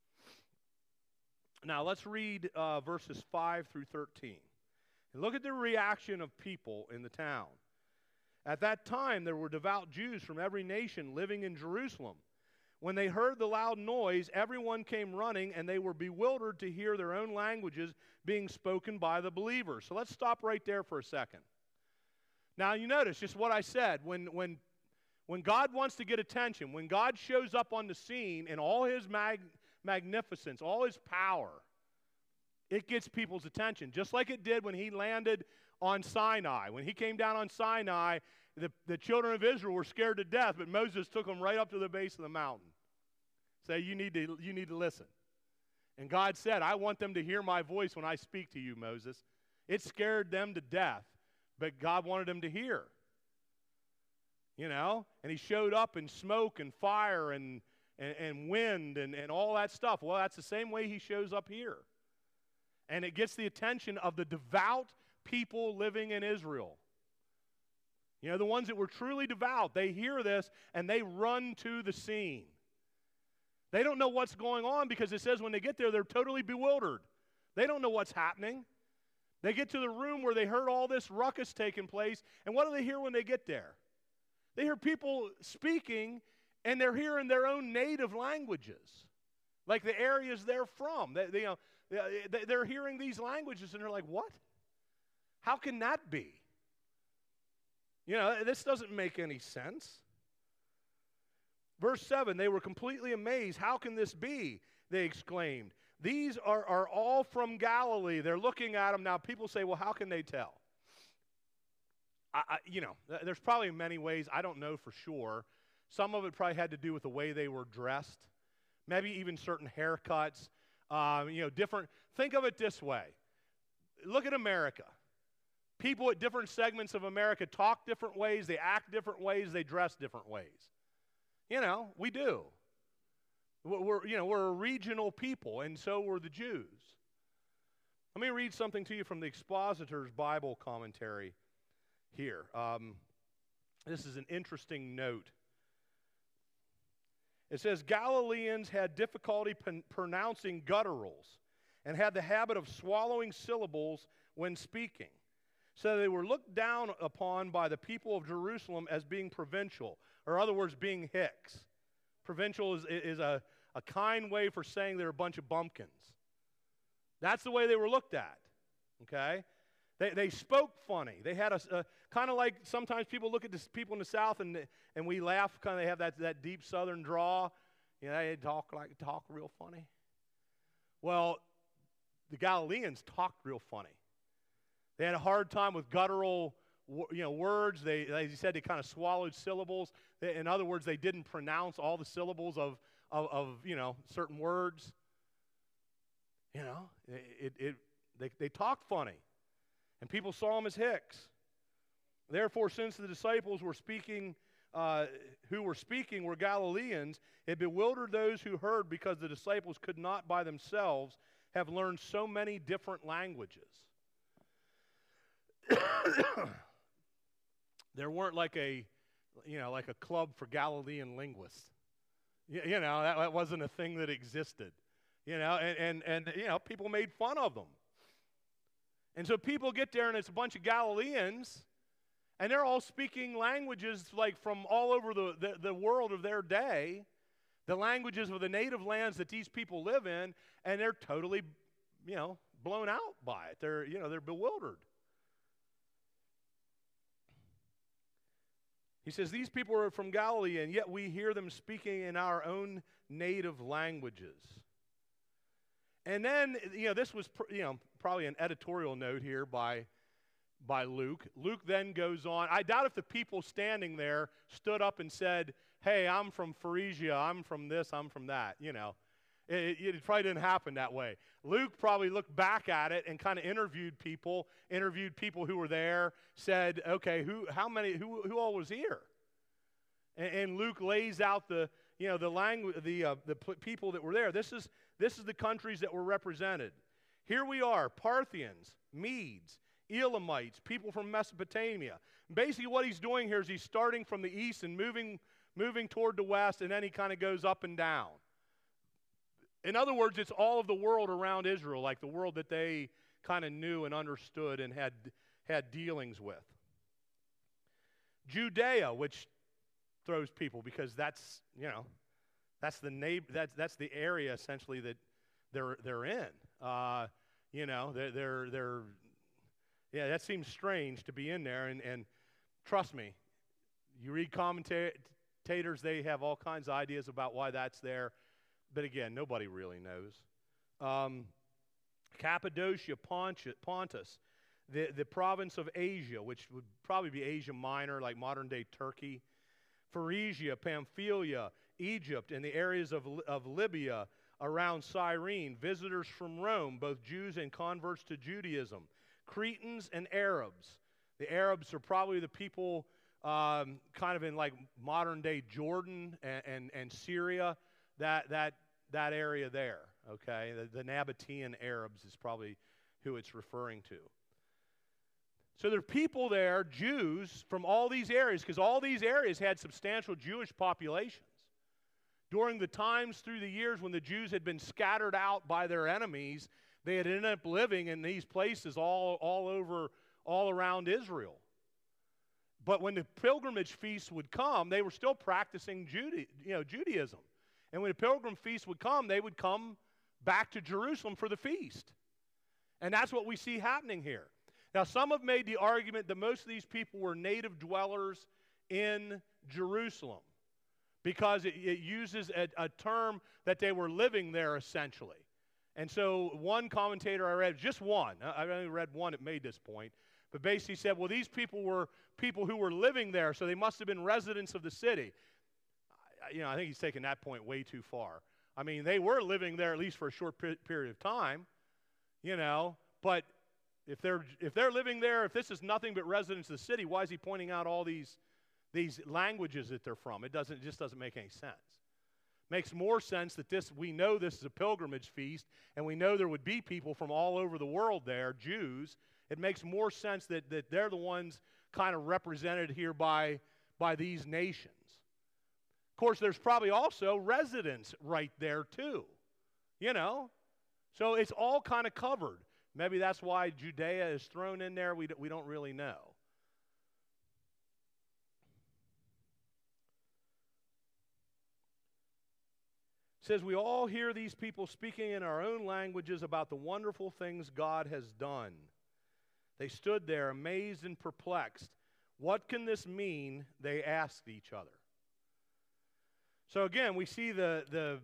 Now let's read uh, verses five through thirteen. And look at the reaction of people in the town. At that time there were devout Jews from every nation living in Jerusalem. When they heard the loud noise, everyone came running, and they were bewildered to hear their own languages being spoken by the believers. So let's stop right there for a second. Now you notice just what I said. When, when, when God wants to get attention, when God shows up on the scene in all his mag, magnificence, all his power, it gets people's attention. Just like it did when he landed on Sinai. When he came down on Sinai, the, the children of Israel were scared to death, but Moses took them right up to the base of the mountain. Say, you need to, you need to listen. And God said, I want them to hear my voice when I speak to you, Moses. It scared them to death, but God wanted them to hear. You know? And he showed up in smoke and fire and, and, and wind and, and all that stuff. Well, that's the same way he shows up here. And it gets the attention of the devout people living in Israel. You know, the ones that were truly devout, they hear this and they run to the scene. They don't know what's going on because it says when they get there, they're totally bewildered. They don't know what's happening. They get to the room where they heard all this ruckus taking place, and what do they hear when they get there? They hear people speaking, and they're hearing their own native languages, like the areas they're from. They, they, you know, they're hearing these languages, and they're like, what? How can that be? You know, this doesn't make any sense. Verse seven, they were completely amazed. How can this be? They exclaimed. These are, are all from Galilee. They're looking at them. Now, people say, well, how can they tell? I, I, you know, th- there's probably many ways. I don't know for sure. Some of it probably had to do with the way they were dressed. Maybe even certain haircuts. Um, you know, different. Think of it this way. Look at America. People at different segments of America talk different ways. They act different ways. They dress different ways. You know, we do. We're, you know, we're a regional people, and so were the Jews. Let me read something to you from the Expositor's Bible commentary here. Um, this is an interesting note. It says, Galileans had difficulty pron- pronouncing gutturals and had the habit of swallowing syllables when speaking. So they were looked down upon by the people of Jerusalem as being provincial, or in other words, being hicks. Provincial is, is a, a kind way for saying they're a bunch of bumpkins. That's the way they were looked at, okay? They, they spoke funny. They had a, a kind of like sometimes people look at this, people in the South and, and we laugh, kind of they have that, that deep Southern draw. You know, they talk like talk real funny. Well, the Galileans talked real funny. They had a hard time with guttural, you know, words. They, as you said, they kind of swallowed syllables. They, in other words, they didn't pronounce all the syllables of, of, of you know, certain words. You know, it, it, they, they talked funny, and people saw them as hicks. Therefore, since the disciples were speaking, uh, who were speaking were Galileans, it bewildered those who heard because the disciples could not by themselves have learned so many different languages. There weren't like a, you know, like a club for Galilean linguists. You, you know, that, that wasn't a thing that existed. You know, and, and, and you know, people made fun of them. And so people get there, and it's a bunch of Galileans, and they're all speaking languages like from all over the, the, the world of their day, the languages of the native lands that these people live in, and they're totally, you know, blown out by it. They're, you know, they're bewildered. He says, these people are from Galilee, and yet we hear them speaking in our own native languages. And then, you know, this was, pr- you know, probably an editorial note here by, by Luke. Luke then goes on. I doubt if the people standing there stood up and said, hey, I'm from Phrygia, I'm from this, I'm from that, you know. It, it probably didn't happen that way. Luke probably looked back at it and kind of interviewed people, interviewed people who were there, said, okay, who, how many, who, who all was here? And, and Luke lays out the, you know, the language, the uh, the p- people that were there. This is this is the countries that were represented. Here we are: Parthians, Medes, Elamites, people from Mesopotamia. Basically, what he's doing here is he's starting from the east and moving moving toward the west, and then he kind of goes up and down. In other words, it's all of the world around Israel, like the world that they kind of knew and understood and had, had dealings with. Judea, which throws people because that's, you know, that's the neighbor, that's that's the area essentially that they're they're in. Uh, you know, they're they're they're yeah, that seems strange to be in there, and, and trust me, you read commentators, they have all kinds of ideas about why that's there. But again, nobody really knows. Um, Cappadocia, Pontus, the, the province of Asia, which would probably be Asia Minor, like modern-day Turkey. Phrygia, Pamphylia, Egypt, and the areas of, of Libya around Cyrene. Visitors from Rome, both Jews and converts to Judaism. Cretans and Arabs. The Arabs are probably the people um, kind of in like modern-day Jordan and, and, and Syria. That that that area there, okay? The, the Nabatean Arabs is probably who it's referring to. So there are people there, Jews, from all these areas, because all these areas had substantial Jewish populations. During the times through the years when the Jews had been scattered out by their enemies, they had ended up living in these places all, all over, all around Israel. But when the pilgrimage feasts would come, they were still practicing Juda- you know, Judaism. And when the pilgrim feast would come, they would come back to Jerusalem for the feast. And that's what we see happening here. Now, some have made the argument that most of these people were native dwellers in Jerusalem because it, it uses a, a term that they were living there essentially. And so one commentator I read, just one, I only read one that made this point, but basically said, well, these people were people who were living there, so they must have been residents of the city. You know, I think he's taking that point way too far. I mean, they were living there at least for a short pe- period of time, you know, but if they're if they're living there, if this is nothing but residents of the city, why is he pointing out all these these languages that they're from? It doesn't it just doesn't make any sense. Makes more sense that this we know this is a pilgrimage feast, and we know there would be people from all over the world there, Jews. It makes more sense that that they're the ones kind of represented here by by these nations. Of course, there's probably also residents right there too, you know. So it's all kind of covered. Maybe that's why Judea is thrown in there. We, we don't really know. It says, we all hear these people speaking in our own languages about the wonderful things God has done. They stood there amazed and perplexed. What can this mean? They asked each other. So again, we see the, the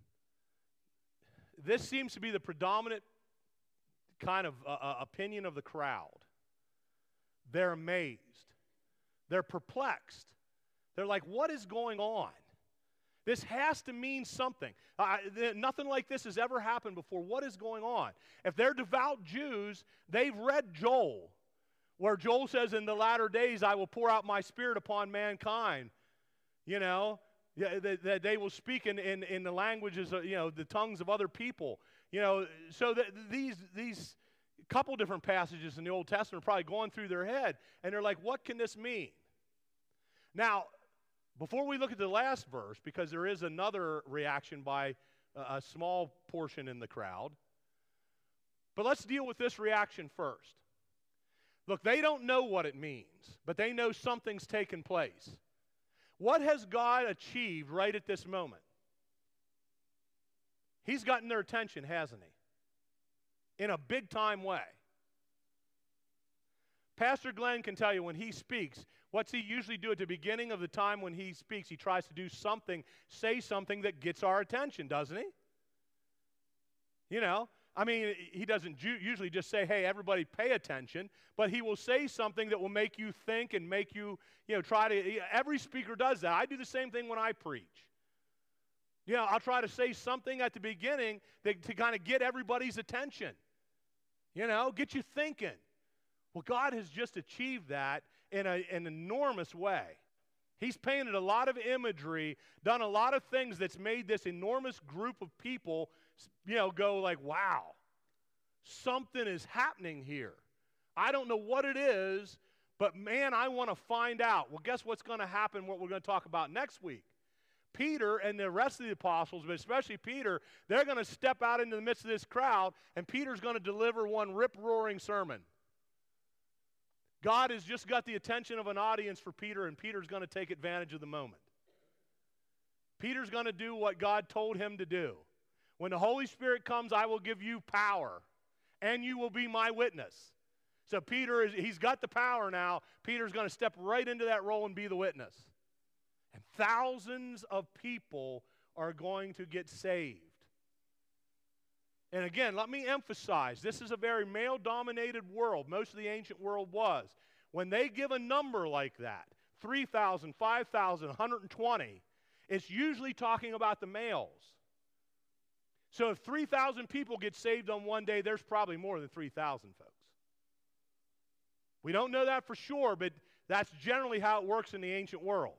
this seems to be the predominant kind of uh, uh, opinion of the crowd. They're amazed. They're perplexed. They're like, what is going on? This has to mean something. Uh, th- nothing like this has ever happened before. What is going on? If they're devout Jews, they've read Joel, where Joel says, in the latter days I will pour out my spirit upon mankind. You know, yeah, that, that they will speak in, in, in the languages, of, you know, the tongues of other people. You know, so that these these couple different passages in the Old Testament are probably going through their head, and they're like, what can this mean? Now, before we look at the last verse, because there is another reaction by a, a small portion in the crowd. But let's deal with this reaction first. Look, they don't know what it means, but they know something's taken place. What has God achieved right at this moment? He's gotten their attention, hasn't he? In a big-time way. Pastor Glenn can tell you when he speaks, what's he usually do at the beginning of the time when he speaks? He tries to do something, say something that gets our attention, doesn't he? You know, I mean, he doesn't ju- usually just say, hey, everybody pay attention, but he will say something that will make you think and make you, you know, try to, every speaker does that. I do the same thing when I preach. You know, I'll try to say something at the beginning that, to kind of get everybody's attention. You know, get you thinking. Well, God has just achieved that in a, an enormous way. He's painted a lot of imagery, done a lot of things that's made this enormous group of people, you know, go like, wow, something is happening here. I don't know what it is, but man, I want to find out. Well, guess what's going to happen, what we're going to talk about next week? Peter and the rest of the apostles, but especially Peter, they're going to step out into the midst of this crowd, and Peter's going to deliver one rip-roaring sermon. God has just got the attention of an audience for Peter, and Peter's going to take advantage of the moment. Peter's going to do what God told him to do. When the Holy Spirit comes, I will give you power, and you will be my witness. So Peter, is, he's got the power now. Peter's going to step right into that role and be the witness. And thousands of people are going to get saved. And again, let me emphasize, this is a very male-dominated world. Most of the ancient world was. When they give a number like that, three thousand, five thousand, one hundred twenty, it's usually talking about the males. So if three thousand people get saved on one day, there's probably more than three thousand folks. We don't know that for sure, but that's generally how it works in the ancient world.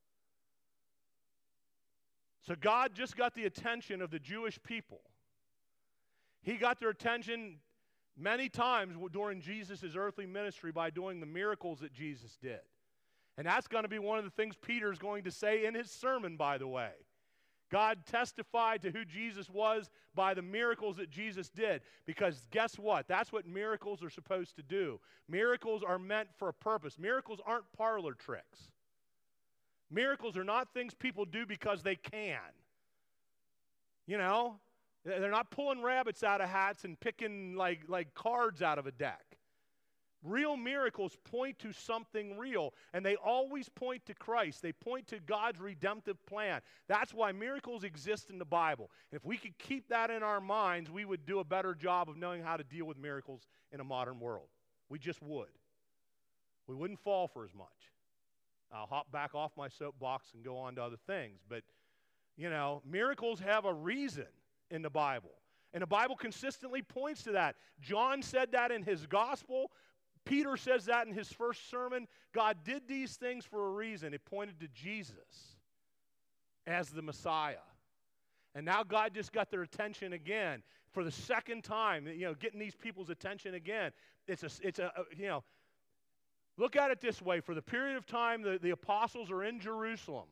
So God just got the attention of the Jewish people. He got their attention many times during Jesus' earthly ministry by doing the miracles that Jesus did. And that's going to be one of the things Peter's going to say in his sermon, by the way. God testified to who Jesus was by the miracles that Jesus did. Because guess what? That's what miracles are supposed to do. Miracles are meant for a purpose. Miracles aren't parlor tricks. Miracles are not things people do because they can. You know? They're not pulling rabbits out of hats and picking like, like cards out of a deck. Real miracles point to something real, and they always point to Christ. They point to God's redemptive plan. That's why miracles exist in the Bible. And if we could keep that in our minds, we would do a better job of knowing how to deal with miracles in a modern world. We just would. We wouldn't fall for as much. I'll hop back off my soapbox and go on to other things. But, you know, miracles have a reason in the Bible. And the Bible consistently points to that. John said that in his gospel. Peter says that in his first sermon. God did these things for a reason. It pointed to Jesus as the Messiah. And now God just got their attention again for the second time, you know, getting these people's attention again. It's a, it's a, you know, look at it this way. For the period of time the, the apostles are in Jerusalem,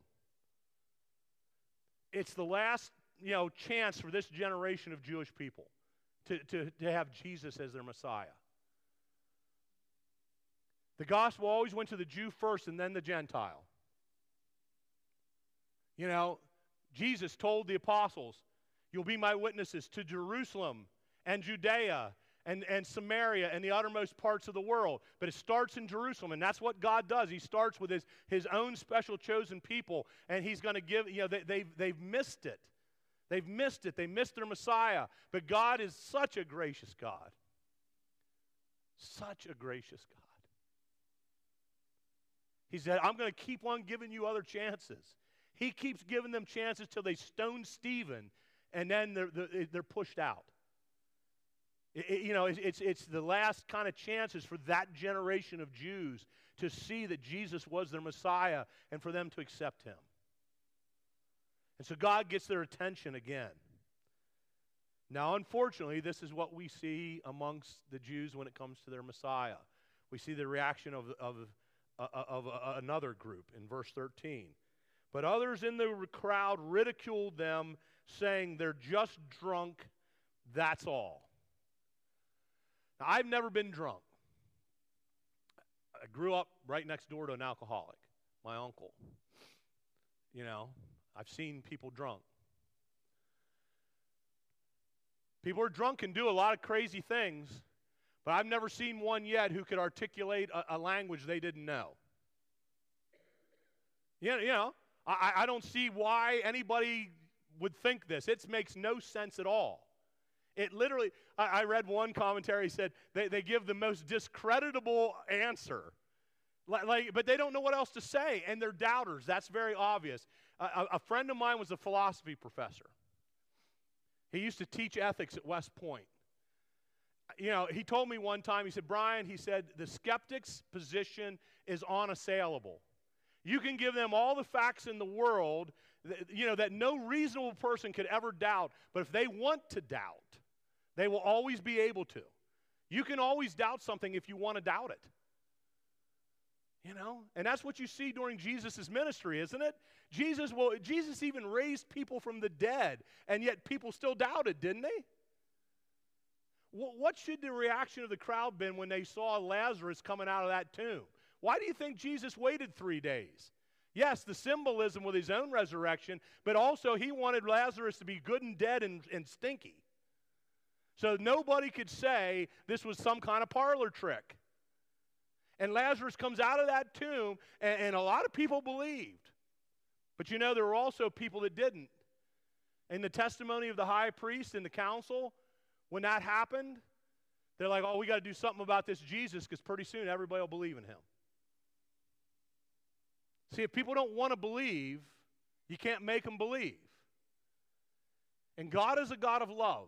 it's the last, you know, chance for this generation of Jewish people to, to, to have Jesus as their Messiah. The gospel always went to the Jew first and then the Gentile. You know, Jesus told the apostles, you'll be my witnesses to Jerusalem and Judea and, and Samaria and the uttermost parts of the world. But it starts in Jerusalem, and that's what God does. He starts with his, his own special chosen people, and he's going to give, you know, they, they've, they've missed it. They've missed it. They missed their Messiah. But God is such a gracious God. Such a gracious God. He said, I'm going to keep on giving you other chances. He keeps giving them chances till they stone Stephen, and then they're, they're, they're pushed out. It, it, you know, it's, it's, it's the last kind of chances for that generation of Jews to see that Jesus was their Messiah and for them to accept him. And so God gets their attention again. Now, unfortunately, this is what we see amongst the Jews when it comes to their Messiah. We see the reaction of, of, of, of another group in verse thirteen. But others in the crowd ridiculed them, saying, they're just drunk, that's all. Now, I've never been drunk. I grew up right next door to an alcoholic, my uncle. You know, I've seen people drunk. People are drunk and do a lot of crazy things, but I've never seen one yet who could articulate a, a language they didn't know. You know, you know I, I don't see why anybody would think this. It makes no sense at all. It literally, I, I read one commentary said they, they give the most discreditable answer. Like, like, but they don't know what else to say, and they're doubters. That's very obvious. A, a friend of mine was a philosophy professor. He used to teach ethics at West Point. You know, he told me one time, he said, Brian, he said, the skeptic's position is unassailable. You can give them all the facts in the world, you know, that no reasonable person could ever doubt. But if they want to doubt, they will always be able to. You can always doubt something if you want to doubt it. You know, and that's what you see during Jesus' ministry, isn't it? Jesus, well, Jesus even raised people from the dead, and yet people still doubted, didn't they? What should the reaction of the crowd been when they saw Lazarus coming out of that tomb? Why do you think Jesus waited three days? Yes, the symbolism with his own resurrection, but also he wanted Lazarus to be good and dead and, and stinky. So nobody could say this was some kind of parlor trick. And Lazarus comes out of that tomb, and, and a lot of people believed. But you know, there were also people that didn't. In the testimony of the high priest and the council, when that happened, they're like, oh, we got to do something about this Jesus, because pretty soon everybody will believe in him. See, if people don't want to believe, you can't make them believe. And God is a God of love.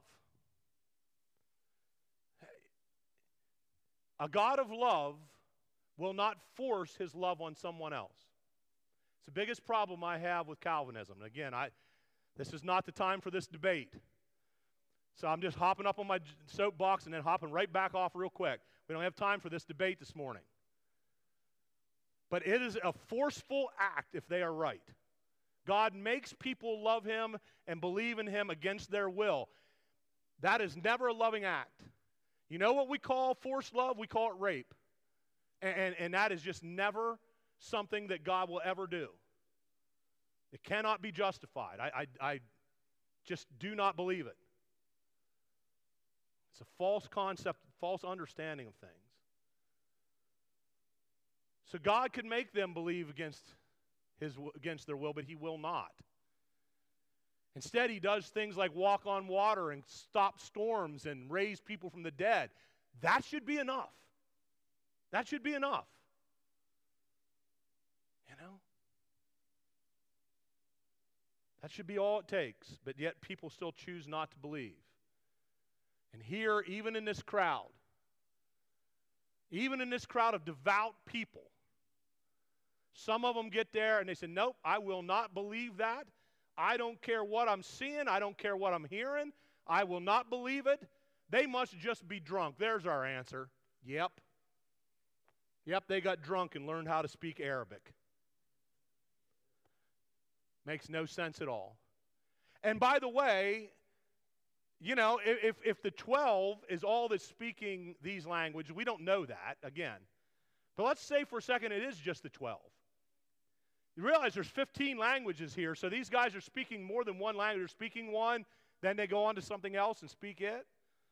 A God of love will not force his love on someone else. It's the biggest problem I have with Calvinism. And again, I, this is not the time for this debate. So I'm just hopping up on my soapbox and then hopping right back off real quick. We don't have time for this debate this morning. But it is a forceful act if they are right. God makes people love him and believe in him against their will. That is never a loving act. You know what we call forced love? We call it rape. And, and, and that is just never something that God will ever do. It cannot be justified. I, I, I just do not believe it. It's a false concept, false understanding of things. So God could make them believe against his against their will, but he will not. Instead, he does things like walk on water and stop storms and raise people from the dead. That should be enough. That should be enough. You know? That should be all it takes, but yet people still choose not to believe. And here, even in this crowd, even in this crowd of devout people, some of them get there and they say, nope, I will not believe that. I don't care what I'm seeing. I don't care what I'm hearing. I will not believe it. They must just be drunk. There's our answer. Yep. Yep, they got drunk and learned how to speak Arabic. Makes no sense at all. And by the way, you know, if, if the twelve is all that's speaking these languages, we don't know that, again. But let's say for a second it is just the twelve. You realize there's fifteen languages here, so these guys are speaking more than one language. They're speaking one, then they go on to something else and speak it.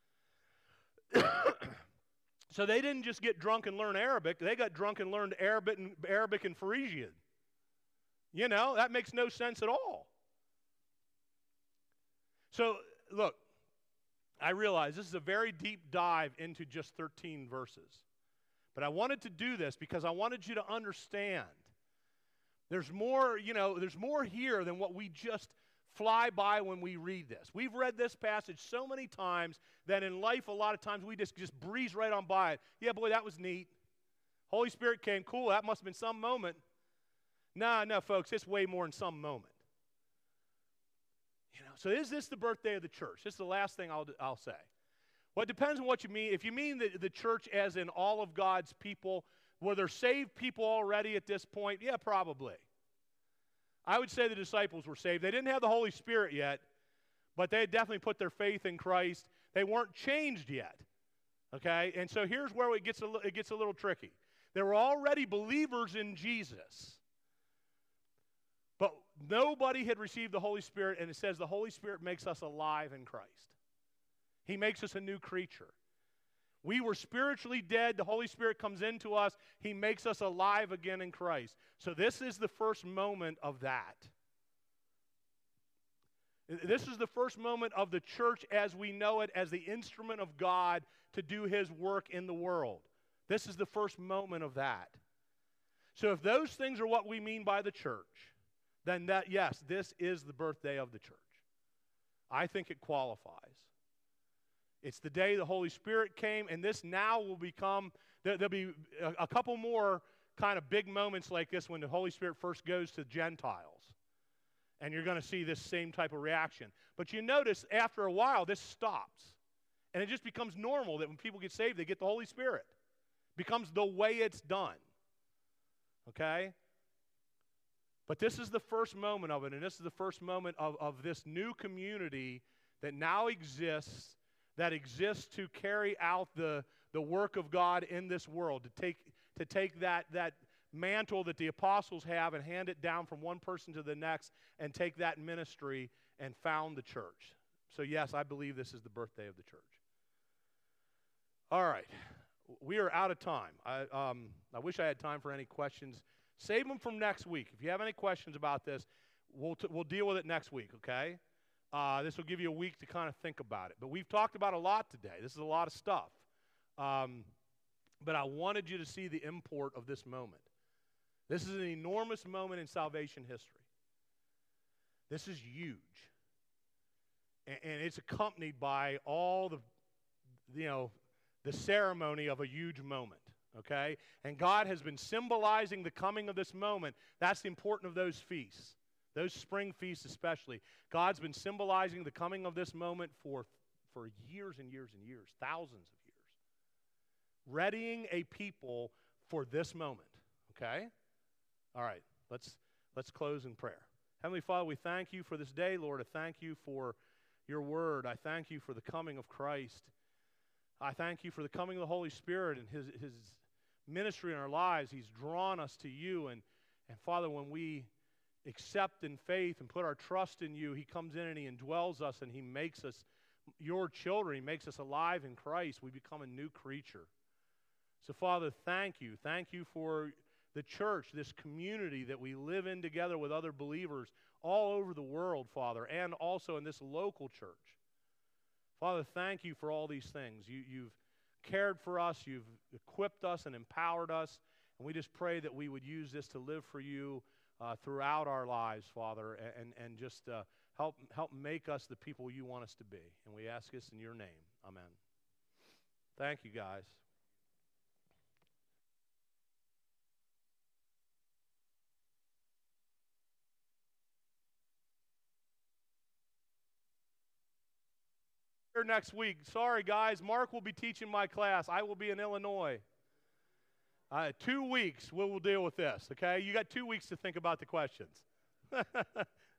So they didn't just get drunk and learn Arabic. They got drunk and learned Arabic and, Arabic and Pharisee. You know, that makes no sense at all. So, look, I realize this is a very deep dive into just thirteen verses. But I wanted to do this because I wanted you to understand there's more, you know, there's more here than what we just fly by when we read this. We've read this passage so many times that in life a lot of times we just, just breeze right on by it. Yeah, boy, that was neat. Holy Spirit came, cool, that must have been some moment. Nah, no, folks, it's way more than some moment. You know, so is this the birthday of the church? This is the last thing I'll, I'll say. Well, it depends on what you mean. If you mean the, the church as in all of God's people, were there saved people already at this point? Yeah, probably. I would say the disciples were saved. They didn't have the Holy Spirit yet, but they had definitely put their faith in Christ. They weren't changed yet. Okay? And so here's where it gets a, it gets a little tricky. They were already believers in Jesus, but nobody had received the Holy Spirit, and it says the Holy Spirit makes us alive in Christ. He makes us a new creature. We were spiritually dead. The Holy Spirit comes into us. He makes us alive again in Christ. So this is the first moment of that. This is the first moment of the church as we know it, as the instrument of God to do His work in the world. This is the first moment of that. So if those things are what we mean by the church, then that, yes, this is the birthday of the church. I think it qualifies. It's the day the Holy Spirit came, and this now will become, there, there'll be a, a couple more kind of big moments like this when the Holy Spirit first goes to Gentiles. And you're going to see this same type of reaction. But you notice after a while, this stops. And it just becomes normal that when people get saved, they get the Holy Spirit. It becomes the way it's done. Okay? But this is the first moment of it, and this is the first moment of, of this new community that now exists, that exists to carry out the, the work of God in this world, to take, to take that, that mantle that the apostles have and hand it down from one person to the next and take that ministry and found the church. So yes, I believe this is the birthday of the church. All right. We are out of time. I, um, I wish I had time for any questions. Save them from next week. If you have any questions about this, we'll, t- we'll deal with it next week, okay? Uh, this will give you a week to kind of think about it. But we've talked about a lot today. This is a lot of stuff. Um, but I wanted you to see the import of this moment. This is an enormous moment in salvation history. This is huge. And, and it's accompanied by all the, you know, the ceremony of a huge moment, okay? And God has been symbolizing the coming of this moment. That's the importance of those feasts, those spring feasts especially. God's been symbolizing the coming of this moment for, for years and years and years, thousands of years, readying a people for this moment, okay? All right, let's, let's close in prayer. Heavenly Father, we thank you for this day, Lord. I thank you for your word. I thank you for the coming of Christ. I thank you for the coming of the Holy Spirit and his, his ministry in our lives. He's drawn us to you. And, and Father, when we accept in faith and put our trust in you, he comes in and he indwells us and he makes us your children. He makes us alive in Christ. We become a new creature. So, Father, thank you. Thank you for the church, this community that we live in together with other believers all over the world, Father, and also in this local church. Father, thank you for all these things. You, you've cared for us, you've equipped us and empowered us, and we just pray that we would use this to live for you uh, throughout our lives, Father, and, and just uh, help, help make us the people you want us to be. And we ask this in your name. Amen. Thank you, guys. Next week. Sorry, guys. Mark will be teaching my class. I will be in Illinois. Uh, two weeks we will deal with this, okay? You got two weeks to think about the questions.